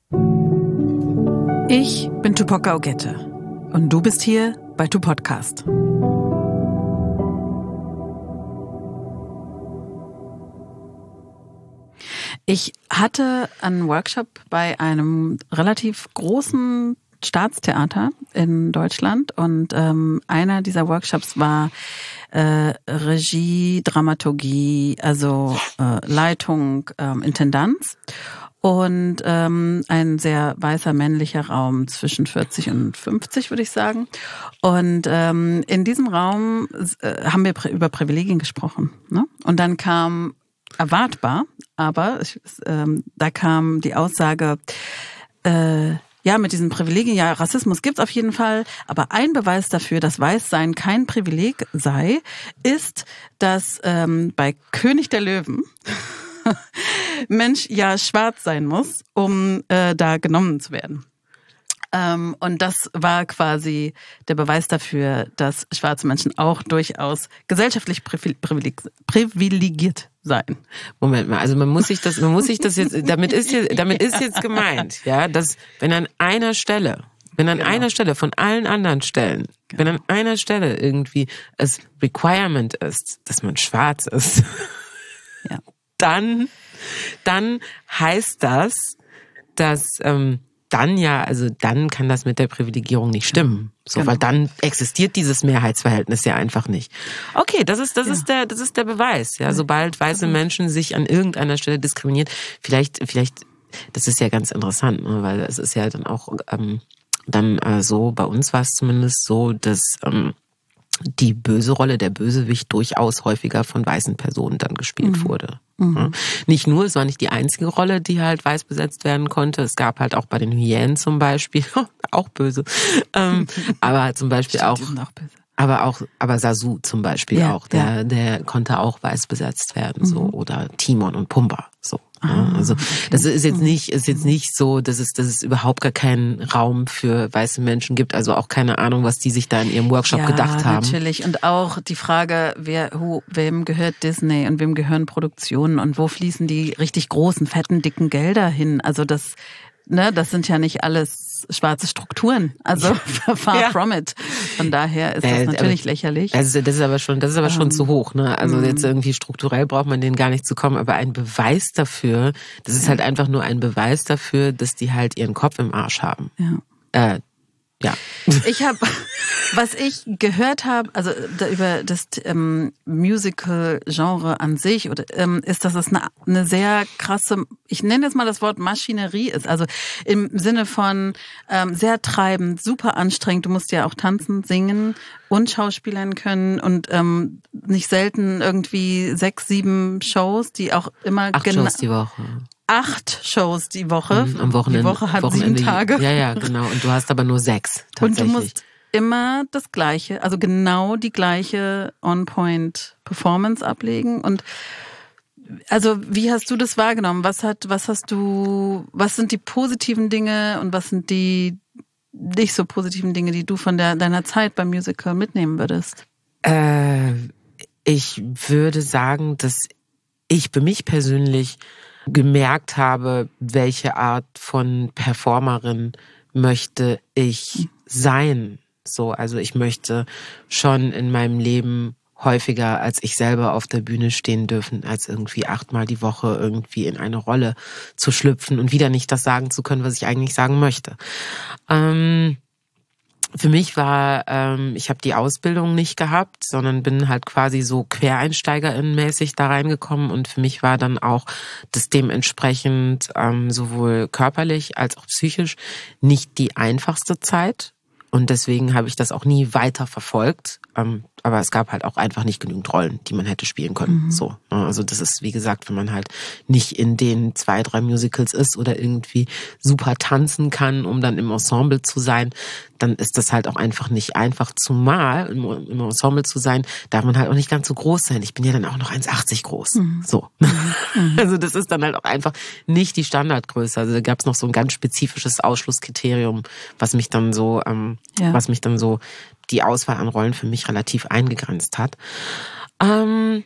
Ich bin Tupoka Ogette und du bist hier bei TuPodcast. Ich hatte einen Workshop bei einem relativ großen Staatstheater in Deutschland und einer dieser Workshops war Regie, Dramaturgie, also Leitung, Intendanz und ein sehr weißer männlicher Raum zwischen 40 und 50, würde ich sagen. Und in diesem Raum haben wir über Privilegien gesprochen, ne? Und dann kam erwartbar, aber da kam die Aussage, mit diesen Privilegien, ja, Rassismus gibt's auf jeden Fall, aber ein Beweis dafür, dass Weißsein kein Privileg sei, ist, dass bei König der Löwen Mensch ja schwarz sein muss, um da genommen zu werden. Und das war quasi der Beweis dafür, dass schwarze Menschen auch durchaus gesellschaftlich privilegiert seien. Moment mal, also man muss sich das jetzt, damit ist jetzt gemeint, ja, dass wenn an einer Stelle von allen anderen Stellen, wenn an einer Stelle irgendwie es Requirement ist, dass man schwarz ist, dann heißt das, dass dann kann das mit der Privilegierung nicht stimmen. So, weil dann existiert dieses Mehrheitsverhältnis ja einfach nicht. Okay, das ist der Beweis, ja, sobald weiße Menschen sich an irgendeiner Stelle diskriminiert, vielleicht, das ist ja ganz interessant, ne, weil es ist ja dann auch, so, bei uns war es zumindest so, dass, die böse Rolle, der Bösewicht durchaus häufiger von weißen Personen dann gespielt wurde. Ja. Nicht nur, es war nicht die einzige Rolle, die halt weiß besetzt werden konnte. Es gab halt auch bei den Hyänen zum Beispiel, auch böse, aber zum Beispiel auch, aber Sasu zum Beispiel auch, der konnte auch weiß besetzt werden, so, oder Timon und Pumba, so. Also das ist jetzt nicht so, dass es überhaupt gar keinen Raum für weiße Menschen gibt, also auch keine Ahnung, was die sich da in ihrem Workshop gedacht haben. Ja, natürlich. Und auch die Frage, wem gehört Disney und wem gehören Produktionen und wo fließen die richtig großen, fetten, dicken Gelder hin? Also das sind ja nicht alles schwarze Strukturen, also far from it. Von daher ist das natürlich lächerlich. Also das ist aber schon zu hoch, ne? Also jetzt irgendwie strukturell braucht man denen gar nicht zu kommen, aber ein Beweis dafür, das ist halt einfach nur ein Beweis dafür, dass die halt ihren Kopf im Arsch haben. Ja. Ja. Was ich gehört habe, also über das Musical-Genre an sich, ist, dass es eine sehr krasse, ich nenne jetzt mal das Wort Maschinerie ist, also im Sinne von sehr treibend, super anstrengend. Du musst ja auch tanzen, singen und schauspielern können und nicht selten irgendwie 6, 7 Shows, die auch immer 8 Shows die Woche. 8 Shows die Woche. Am Wochenende. Die Woche hat 7 Tage. Ja, genau. Und du hast aber nur 6 tatsächlich. Und du musst immer das Gleiche, also genau die gleiche On-Point-Performance ablegen. Und also wie hast du das wahrgenommen? Was sind die positiven Dinge und was sind die nicht so positiven Dinge, die du von deiner Zeit beim Musical mitnehmen würdest? Ich würde sagen, dass ich für mich persönlich gemerkt habe, welche Art von Performerin möchte ich sein. So, also ich möchte schon in meinem Leben häufiger als ich selber auf der Bühne stehen dürfen, als irgendwie 8-mal die Woche irgendwie in eine Rolle zu schlüpfen und wieder nicht das sagen zu können, was ich eigentlich sagen möchte. Für mich war, ich habe die Ausbildung nicht gehabt, sondern bin halt quasi so Quereinsteigerin-mäßig da reingekommen und für mich war dann auch das dementsprechend sowohl körperlich als auch psychisch nicht die einfachste Zeit und deswegen habe ich das auch nie weiter verfolgt. Aber es gab halt auch einfach nicht genügend Rollen, die man hätte spielen können. Mhm. So, also das ist, wie gesagt, wenn man halt nicht in den 2, 3 Musicals ist oder irgendwie super tanzen kann, um dann im Ensemble zu sein, dann ist das halt auch einfach nicht einfach. Zumal im Ensemble zu sein, darf man halt auch nicht ganz so groß sein. Ich bin ja dann auch noch 1,80 groß. Mhm. So. Mhm. Also das ist dann halt auch einfach nicht die Standardgröße. Also da gab es noch so ein ganz spezifisches Ausschlusskriterium, was mich dann so die Auswahl an Rollen für mich relativ eingegrenzt hat. Weiß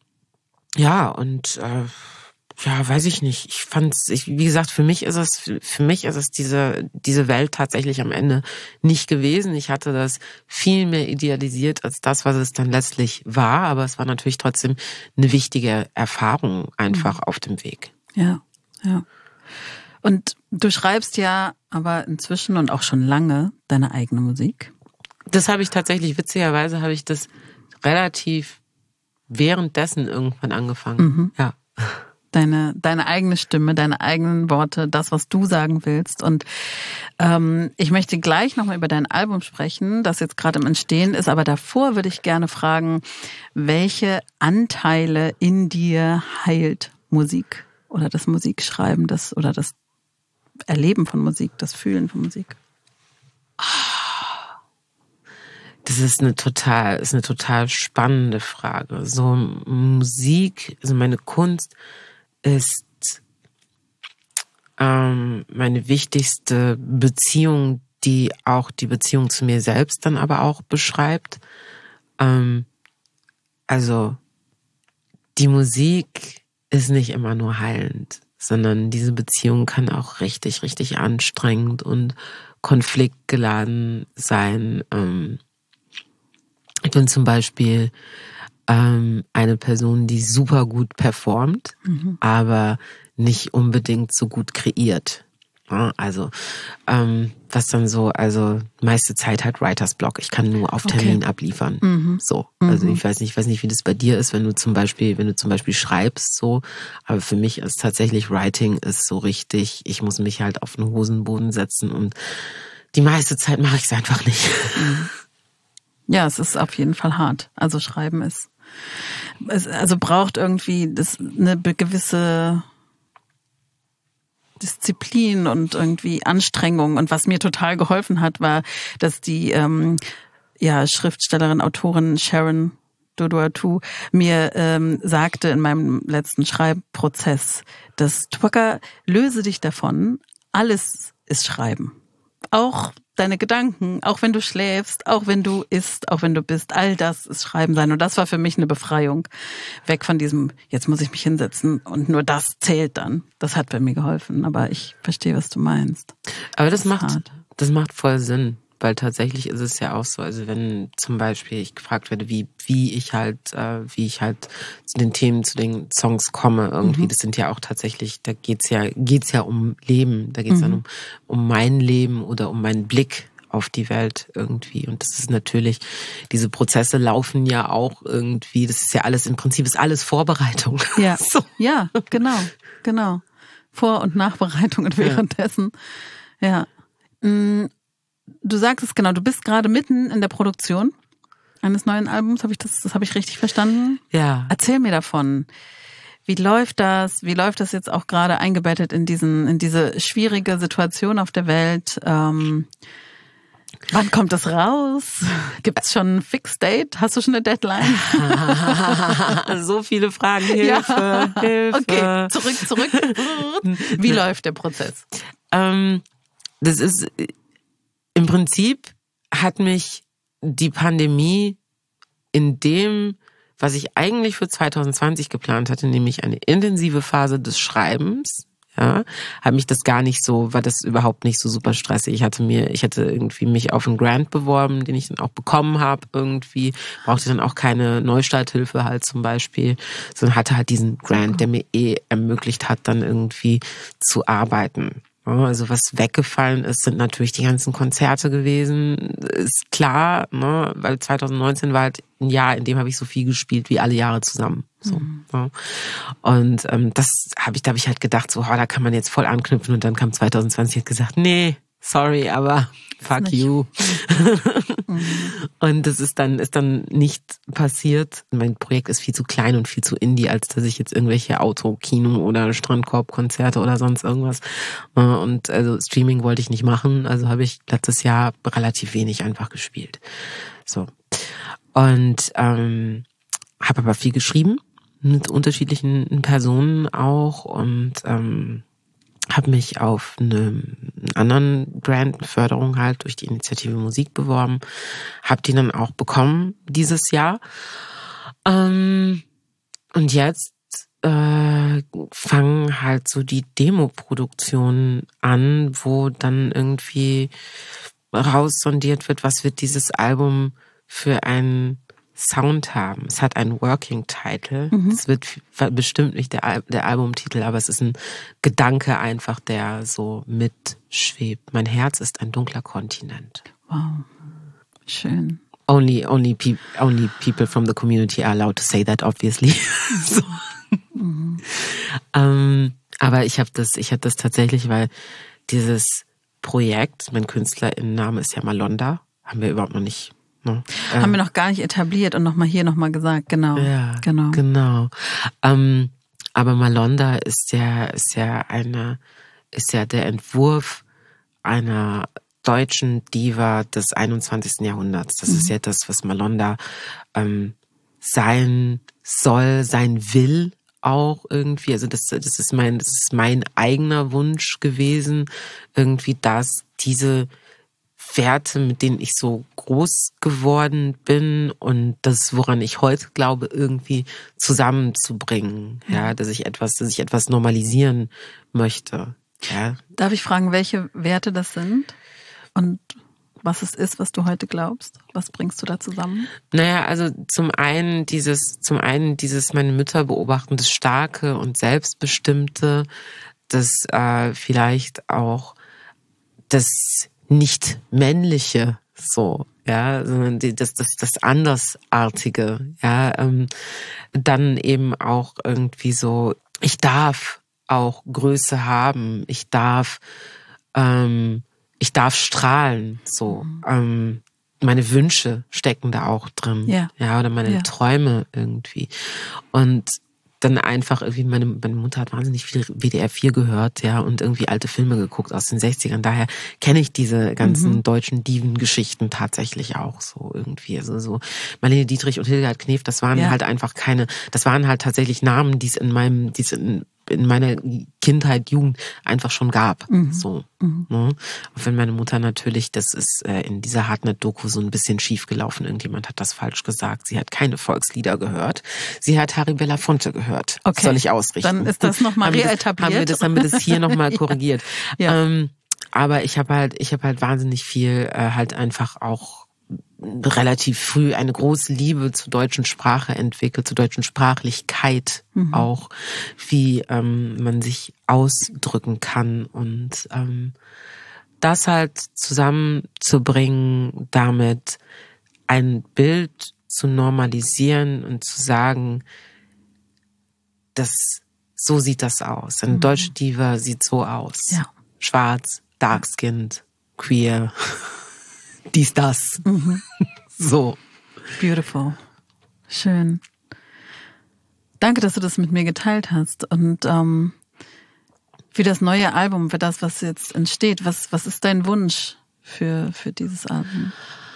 ich nicht. Wie gesagt, für mich ist es diese Welt tatsächlich am Ende nicht gewesen. Ich hatte das viel mehr idealisiert als das, was es dann letztlich war. Aber es war natürlich trotzdem eine wichtige Erfahrung einfach auf dem Weg. Ja, ja. Und du schreibst ja aber inzwischen und auch schon lange deine eigene Musik. Das habe ich tatsächlich, witzigerweise habe ich das relativ währenddessen irgendwann angefangen. Mhm. Ja. Deine eigene Stimme, deine eigenen Worte, das, was du sagen willst. Und ich möchte gleich nochmal über dein Album sprechen, das jetzt gerade im Entstehen ist. Aber davor würde ich gerne fragen, welche Anteile in dir heilt Musik oder das Musikschreiben, oder das Erleben von Musik, das Fühlen von Musik? Das ist eine total spannende Frage. So Musik, also meine Kunst ist meine wichtigste Beziehung, die auch die Beziehung zu mir selbst dann aber auch beschreibt. Also die Musik ist nicht immer nur heilend, sondern diese Beziehung kann auch richtig, richtig anstrengend und konfliktgeladen sein. Ich bin zum Beispiel eine Person, die super gut performt, aber nicht unbedingt so gut kreiert. Ja, also was dann so, also meiste Zeit halt Writers Block. Ich kann nur auf Termin abliefern. Mhm. So, also ich weiß nicht, wie das bei dir ist, wenn du zum Beispiel schreibst, so. Aber für mich ist tatsächlich Writing ist so richtig. Ich muss mich halt auf den Hosenboden setzen und die meiste Zeit mache ich es einfach nicht. Mhm. Ja, es ist auf jeden Fall hart. Also Schreiben braucht irgendwie eine gewisse Disziplin und irgendwie Anstrengung. Und was mir total geholfen hat, war, dass die Schriftstellerin, Autorin Sharon Dodoatu mir sagte in meinem letzten Schreibprozess, dass Tupac, löse dich davon, alles ist Schreiben. Auch deine Gedanken, auch wenn du schläfst, auch wenn du isst, auch wenn du bist, all das ist Schreiben sein. Und das war für mich eine Befreiung. Weg von diesem, jetzt muss ich mich hinsetzen und nur das zählt dann. Das hat bei mir geholfen, aber ich verstehe, was du meinst. Aber das macht voll Sinn, weil tatsächlich ist es ja auch so, also wenn zum Beispiel ich gefragt werde, wie ich halt zu den Themen, zu den Songs komme irgendwie, das sind ja auch tatsächlich, da geht's ja um Leben, da geht's dann um mein Leben oder um meinen Blick auf die Welt irgendwie. Und das ist natürlich, diese Prozesse laufen ja auch irgendwie, das ist ja alles, im Prinzip ist alles Vorbereitung. Ja, so. Ja, genau. Vor- und Nachbereitung und währenddessen. Ja. Du sagst es genau, du bist gerade mitten in der Produktion eines neuen Albums, das habe ich richtig verstanden? Ja. Erzähl mir davon. Wie läuft das? Wie läuft das jetzt auch gerade eingebettet in diese schwierige Situation auf der Welt? Wann kommt das raus? Gibt's schon ein Fixed-Date? Hast du schon eine Deadline? So viele Fragen. Hilfe. Okay, zurück. Wie läuft der Prozess? Das ist, im Prinzip hat mich die Pandemie in dem, was ich eigentlich für 2020 geplant hatte, nämlich eine intensive Phase des Schreibens, ja, hat mich das gar nicht so, war das überhaupt nicht so super stressig. Ich hatte irgendwie mich auf einen Grant beworben, den ich dann auch bekommen habe irgendwie, brauchte dann auch keine Neustarthilfe halt zum Beispiel, sondern hatte halt diesen Grant, der mir ermöglicht hat, dann irgendwie zu arbeiten. Also was weggefallen ist, sind natürlich die ganzen Konzerte gewesen, ist klar, ne, weil 2019 war halt ein Jahr, in dem habe ich so viel gespielt wie alle Jahre zusammen. So, ja. Und da habe ich halt gedacht, so, da kann man jetzt voll anknüpfen, und dann kam 2020 und hat gesagt, nee, sorry, aber fuck you. Und das ist dann nicht passiert. Mein Projekt ist viel zu klein und viel zu indie, als dass ich jetzt irgendwelche Autokino- oder Strandkorb-Konzerte oder sonst irgendwas. Und also Streaming wollte ich nicht machen, also habe ich letztes Jahr relativ wenig einfach gespielt. So. Und habe aber viel geschrieben mit unterschiedlichen Personen auch, und habe mich auf einen anderen Grant, Förderung halt durch die Initiative Musik beworben, habe die dann auch bekommen dieses Jahr. Und jetzt fangen halt so die Demo-Produktionen an, wo dann irgendwie raussondiert wird, was wird dieses Album für einen Sound haben. Es hat einen Working Title. Es wird bestimmt nicht der Albumtitel, aber es ist ein Gedanke einfach, der so mitschwebt. Mein Herz ist ein dunkler Kontinent. Wow. Schön. Only people from the community are allowed to say that, obviously. So. Aber ich habe das tatsächlich, weil dieses Projekt, mein Künstlerinnenname ist ja Malonda, haben wir überhaupt noch nicht. Haben wir noch gar nicht etabliert und nochmal gesagt, genau. Ja, genau. Aber Malonda ist ja der Entwurf einer deutschen Diva des 21. Jahrhunderts. Das ist ja das, was Malonda sein soll, sein will auch irgendwie. Also das ist mein eigener Wunsch gewesen, irgendwie, dass diese Werte, mit denen ich so groß geworden bin und das, woran ich heute glaube, irgendwie zusammenzubringen. Ja, dass ich etwas normalisieren möchte. Ja. Darf ich fragen, welche Werte das sind und was es ist, was du heute glaubst? Was bringst du da zusammen? Naja, also zum einen dieses meine Mütter beobachten, das Starke und Selbstbestimmte, das vielleicht auch das nicht männliche, so, ja, sondern das Andersartige, ja, dann eben auch irgendwie so, ich darf auch Größe haben, ich darf strahlen, so, meine Wünsche stecken da auch drin, ja, oder meine Träume irgendwie, und dann einfach irgendwie, meine Mutter hat wahnsinnig viel WDR 4 gehört, ja, und irgendwie alte Filme geguckt aus den 60ern. Daher kenne ich diese ganzen deutschen Diven-Geschichten tatsächlich auch so irgendwie. Also so Marlene Dietrich und Hildegard Knef, das waren halt einfach das waren halt tatsächlich Namen, die es in meiner Kindheit, Jugend einfach schon gab. So. Ne? Und wenn meine Mutter natürlich, das ist in dieser Hartnett-Doku so ein bisschen schief gelaufen, irgendjemand hat das falsch gesagt. Sie hat keine Volkslieder gehört. Sie hat Harry Belafonte gehört. Okay. Soll ich ausrichten. Dann ist das nochmal reetabliert. Haben wir das hier nochmal korrigiert. Ja. Aber ich habe halt wahnsinnig viel halt einfach auch relativ früh eine große Liebe zur deutschen Sprache entwickelt, zur deutschen Sprachlichkeit auch, wie man sich ausdrücken kann. Und das halt zusammenzubringen, damit ein Bild zu normalisieren und zu sagen, so sieht das aus. Eine deutsche Diva sieht so aus. Ja. Schwarz, dark-skinned, queer, dies, das. So. Beautiful. Schön. Danke, dass du das mit mir geteilt hast. Und für das neue Album, für das, was jetzt entsteht, was ist dein Wunsch für dieses Album?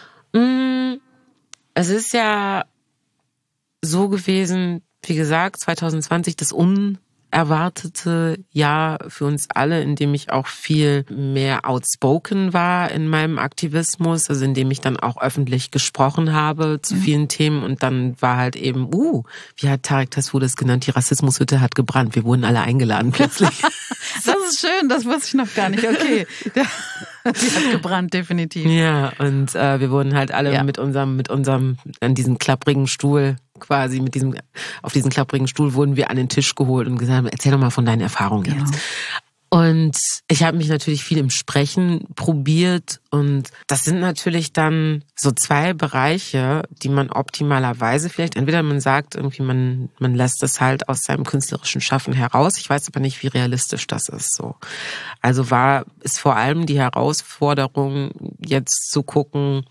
Es ist ja so gewesen, wie gesagt, 2020 das unerwartete Jahr für uns alle, in dem ich auch viel mehr outspoken war in meinem Aktivismus, also in dem ich dann auch öffentlich gesprochen habe zu vielen Themen und dann war halt eben, wie hat Tarek Tesfu das genannt, die Rassismushütte hat gebrannt, wir wurden alle eingeladen plötzlich. Das ist schön, das wusste ich noch gar nicht, okay. Die hat gebrannt, definitiv. Ja, und wir wurden halt alle mit unserem, an diesem klapprigen Stuhl quasi, auf diesen klapprigen Stuhl wurden wir an den Tisch geholt und gesagt, erzähl doch mal von deinen Erfahrungen jetzt. Und ich habe mich natürlich viel im Sprechen probiert und das sind natürlich dann so zwei Bereiche, die man optimalerweise vielleicht, entweder man sagt irgendwie, man lässt es halt aus seinem künstlerischen Schaffen heraus. Ich weiß aber nicht, wie realistisch das ist so. Also ist vor allem die Herausforderung, jetzt zu gucken,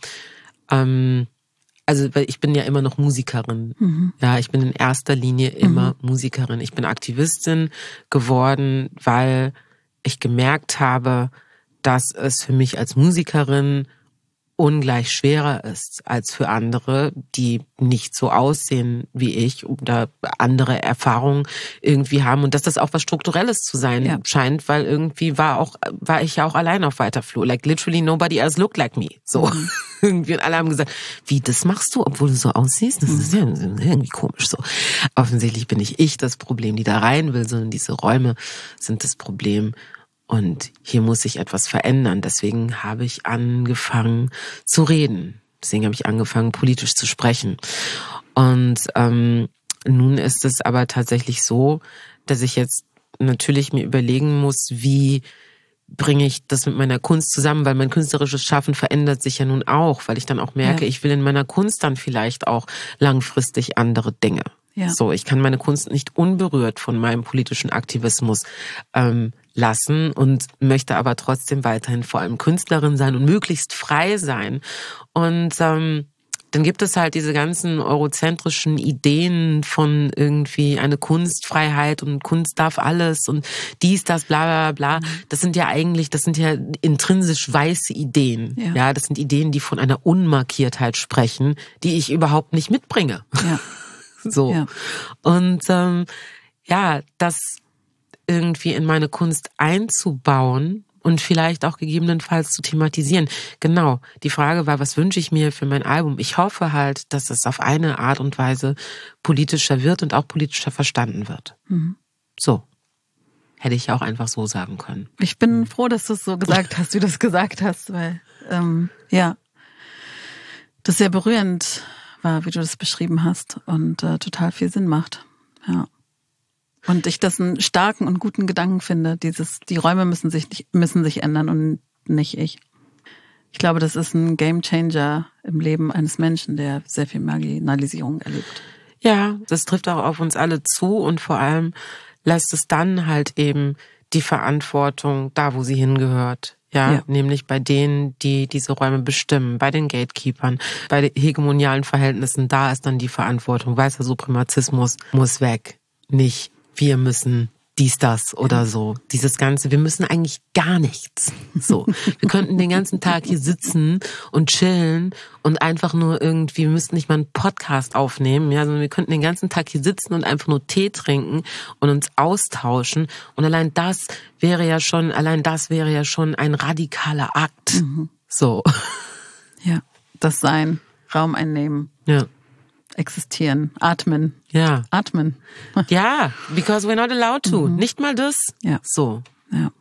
also ich bin ja immer noch Musikerin. Ja, ich bin in erster Linie immer Musikerin. Ich bin Aktivistin geworden, weil ich gemerkt habe, dass es für mich als Musikerin ungleich schwerer ist als für andere, die nicht so aussehen wie ich oder andere Erfahrungen irgendwie haben und dass das auch was Strukturelles zu sein scheint, weil irgendwie war ich ja auch allein auf weiter Flur. Like literally nobody else looked like me. So. Irgendwie und alle haben gesagt, wie, das machst du, obwohl du so aussiehst? Das ist ja irgendwie komisch so. Offensichtlich bin nicht ich das Problem, die da rein will, sondern diese Räume sind das Problem. Und hier muss sich etwas verändern. Deswegen habe ich angefangen zu reden. Deswegen habe ich angefangen, politisch zu sprechen. Und nun ist es aber tatsächlich so, dass ich jetzt natürlich mir überlegen muss, wie bringe ich das mit meiner Kunst zusammen, weil mein künstlerisches Schaffen verändert sich ja nun auch, weil ich dann auch merke, ich will in meiner Kunst dann vielleicht auch langfristig andere Dinge. Ja. So, ich kann meine Kunst nicht unberührt von meinem politischen Aktivismus lassen und möchte aber trotzdem weiterhin vor allem Künstlerin sein und möglichst frei sein. Und dann gibt es halt diese ganzen eurozentrischen Ideen von irgendwie eine Kunstfreiheit und Kunst darf alles und dies, das, bla bla bla. Das sind ja intrinsisch weiße Ideen. Ja, das sind Ideen, die von einer Unmarkiertheit sprechen, die ich überhaupt nicht mitbringe. Ja. So. Ja. Und das irgendwie in meine Kunst einzubauen und vielleicht auch gegebenenfalls zu thematisieren. Genau, die Frage war, was wünsche ich mir für mein Album? Ich hoffe halt, dass es auf eine Art und Weise politischer wird und auch politischer verstanden wird. So. Hätte ich auch einfach so sagen können. Ich bin froh, dass du es so gesagt hast, wie du es gesagt hast, weil das sehr berührend war, wie du das beschrieben hast und total viel Sinn macht. Ja. Und ich das einen starken und guten Gedanken finde. Die Räume müssen sich ändern und nicht ich. Ich glaube, das ist ein Gamechanger im Leben eines Menschen, der sehr viel Marginalisierung erlebt. Ja, das trifft auch auf uns alle zu und vor allem lässt es dann halt eben die Verantwortung da, wo sie hingehört. Ja, nämlich bei denen, die diese Räume bestimmen, bei den Gatekeepern, bei den hegemonialen Verhältnissen, da ist dann die Verantwortung. Weißer Supremazismus muss weg, nicht wir müssen dies, das oder so. Dieses Ganze, wir müssen eigentlich gar nichts. So, wir könnten den ganzen Tag hier sitzen und chillen und einfach nur irgendwie, wir müssten nicht mal einen Podcast aufnehmen, ja, sondern wir könnten den ganzen Tag hier sitzen und einfach nur Tee trinken und uns austauschen. Und allein das wäre ja schon ein radikaler Akt. So. Ja, das Sein, Raum einnehmen. Ja. Existieren, atmen. Ja. Atmen. Ja, because we're not allowed to. Nicht mal das. Ja. So. Ja.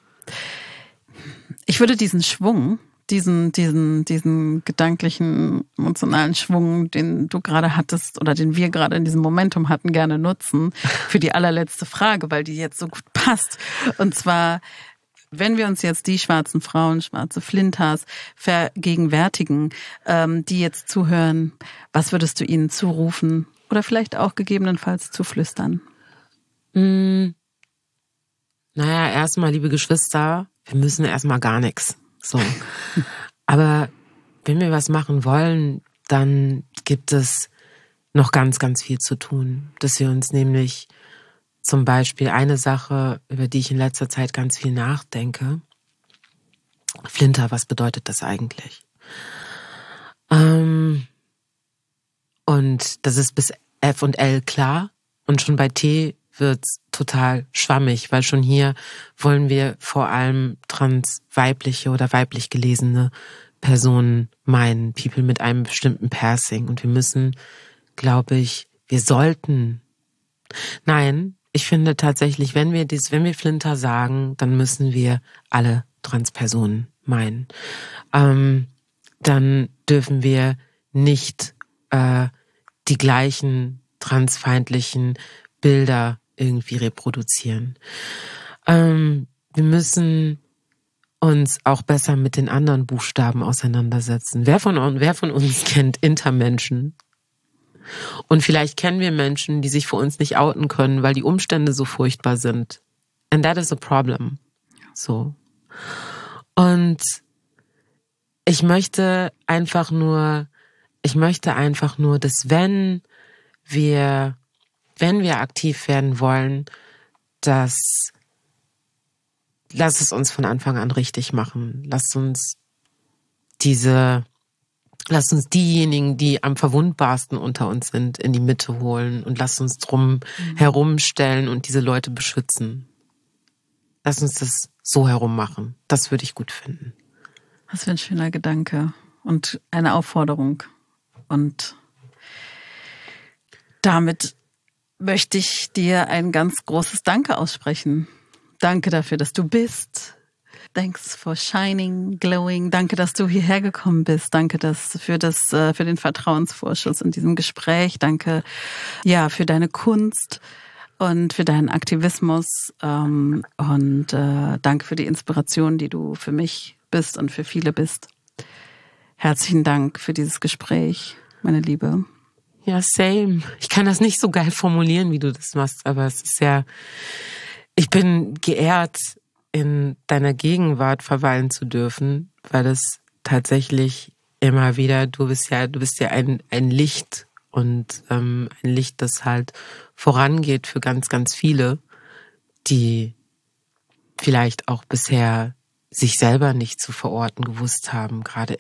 Ich würde diesen Schwung, diesen gedanklichen, emotionalen Schwung, den du gerade hattest oder den wir gerade in diesem Momentum hatten, gerne nutzen für die allerletzte Frage, weil die jetzt so gut passt. Und zwar, Wenn wir uns jetzt die schwarzen Frauen, schwarze Flintas vergegenwärtigen, die jetzt zuhören, was würdest du ihnen zurufen oder vielleicht auch gegebenenfalls zuflüstern? Naja, erstmal, liebe Geschwister, wir müssen erstmal gar nichts. So. Aber wenn wir was machen wollen, dann gibt es noch ganz, ganz viel zu tun. Dass wir uns nämlich zum Beispiel eine Sache, über die ich in letzter Zeit ganz viel nachdenke. Flinter, was bedeutet das eigentlich? Und das ist bis F und L klar. Und schon bei T wird's total schwammig, weil schon hier wollen wir vor allem transweibliche oder weiblich gelesene Personen meinen, People mit einem bestimmten Passing. Und wir müssen, glaube ich, ich finde tatsächlich, wenn wir Flinter sagen, dann müssen wir alle Transpersonen meinen. Dann dürfen wir nicht die gleichen transfeindlichen Bilder irgendwie reproduzieren. Wir müssen uns auch besser mit den anderen Buchstaben auseinandersetzen. Wer von uns kennt Intermenschen? Und vielleicht kennen wir Menschen, die sich für uns nicht outen können, weil die Umstände so furchtbar sind. And that is a problem. So. Und ich möchte einfach nur, dass wenn wir aktiv werden wollen, lass es uns von Anfang an richtig machen. Lasst uns diejenigen, die am verwundbarsten unter uns sind, in die Mitte holen und lasst uns drum herumstellen und diese Leute beschützen. Lass uns das so herum machen. Das würde ich gut finden. Was für ein schöner Gedanke und eine Aufforderung. Und damit möchte ich dir ein ganz großes Danke aussprechen. Danke dafür, dass du bist. Thanks for shining, glowing. Danke, dass du hierher gekommen bist. Danke für den Vertrauensvorschuss in diesem Gespräch. Danke, für deine Kunst und für deinen Aktivismus. Und danke für die Inspiration, die du für mich bist und für viele bist. Herzlichen Dank für dieses Gespräch, meine Liebe. Ja, same. Ich kann das nicht so geil formulieren, wie du das machst, aber es ist ich bin geehrt, in deiner Gegenwart verweilen zu dürfen, weil es tatsächlich immer wieder, du bist ja ein Licht und ein Licht, das halt vorangeht für ganz, ganz viele, die vielleicht auch bisher sich selber nicht zu verorten gewusst haben, gerade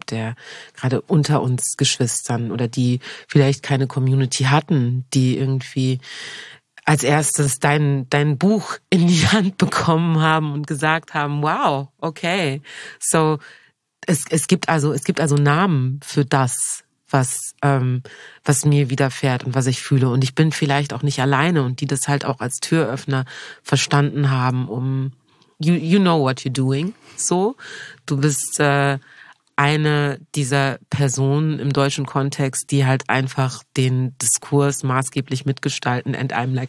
unter uns Geschwistern oder die vielleicht keine Community hatten, die irgendwie als erstes dein Buch in die Hand bekommen haben und gesagt haben, wow, okay. So, es gibt also Namen für das, was mir widerfährt und was ich fühle. Und ich bin vielleicht auch nicht alleine und die das halt auch als Türöffner verstanden haben, you know what you're doing. So, du bist eine dieser Personen im deutschen Kontext, die halt einfach den Diskurs maßgeblich mitgestalten, and I'm like,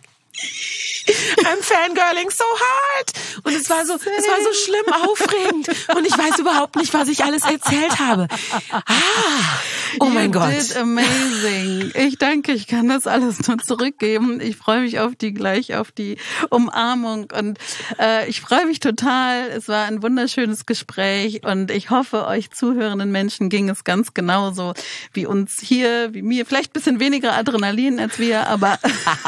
I'm fangirling so hard. Und es war so schlimm aufregend. Und ich weiß überhaupt nicht, was ich alles erzählt habe. Oh mein Gott. You did amazing. Ich danke, ich kann das alles nur zurückgeben. Ich freue mich auf die Umarmung und ich freue mich total. Es war ein wunderschönes Gespräch und ich hoffe, euch zuhörenden Menschen ging es ganz genauso wie uns hier, wie mir. Vielleicht ein bisschen weniger Adrenalin als wir, aber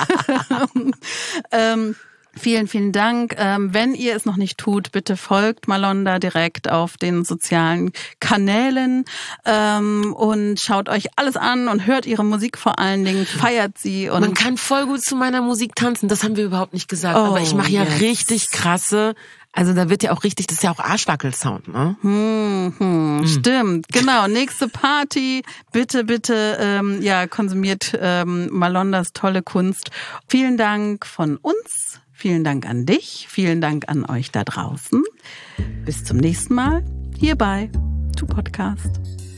vielen, vielen Dank. Wenn ihr es noch nicht tut, bitte folgt Malonda direkt auf den sozialen Kanälen und schaut euch alles an und hört ihre Musik vor allen Dingen, feiert sie. Und man kann voll gut zu meiner Musik tanzen, das haben wir überhaupt nicht gesagt, aber ich mache ja richtig krasse, also da wird ja auch richtig, das ist ja auch Arschwackel-Sound, ne? Stimmt, genau. Nächste Party, bitte, konsumiert Malondas tolle Kunst. Vielen Dank von uns. Vielen Dank an dich, vielen Dank an euch da draußen. Bis zum nächsten Mal hier bei Tu Podcast.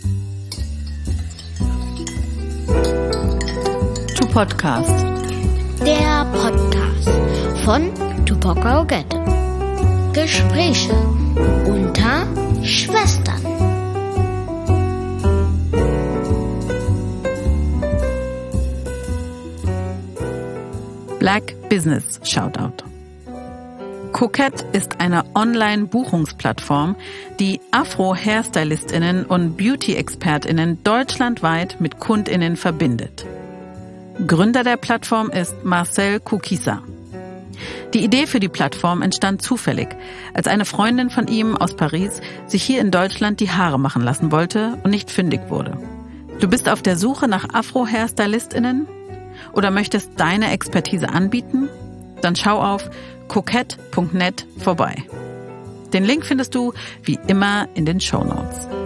Tu Podcast. Der Podcast von Tupac Ogette. Gespräche unter Schwestern. Black Business Shoutout. Kokett ist eine Online-Buchungsplattform, die Afro-Hairstylistinnen und Beauty-ExpertInnen deutschlandweit mit KundInnen verbindet. Gründer der Plattform ist Marcel Kukisa. Die Idee für die Plattform entstand zufällig, als eine Freundin von ihm aus Paris sich hier in Deutschland die Haare machen lassen wollte und nicht fündig wurde. Du bist auf der Suche nach Afro-HairstylistInnen oder möchtest deine Expertise anbieten? Dann schau auf kokett.net vorbei. Den Link findest du wie immer in den Shownotes.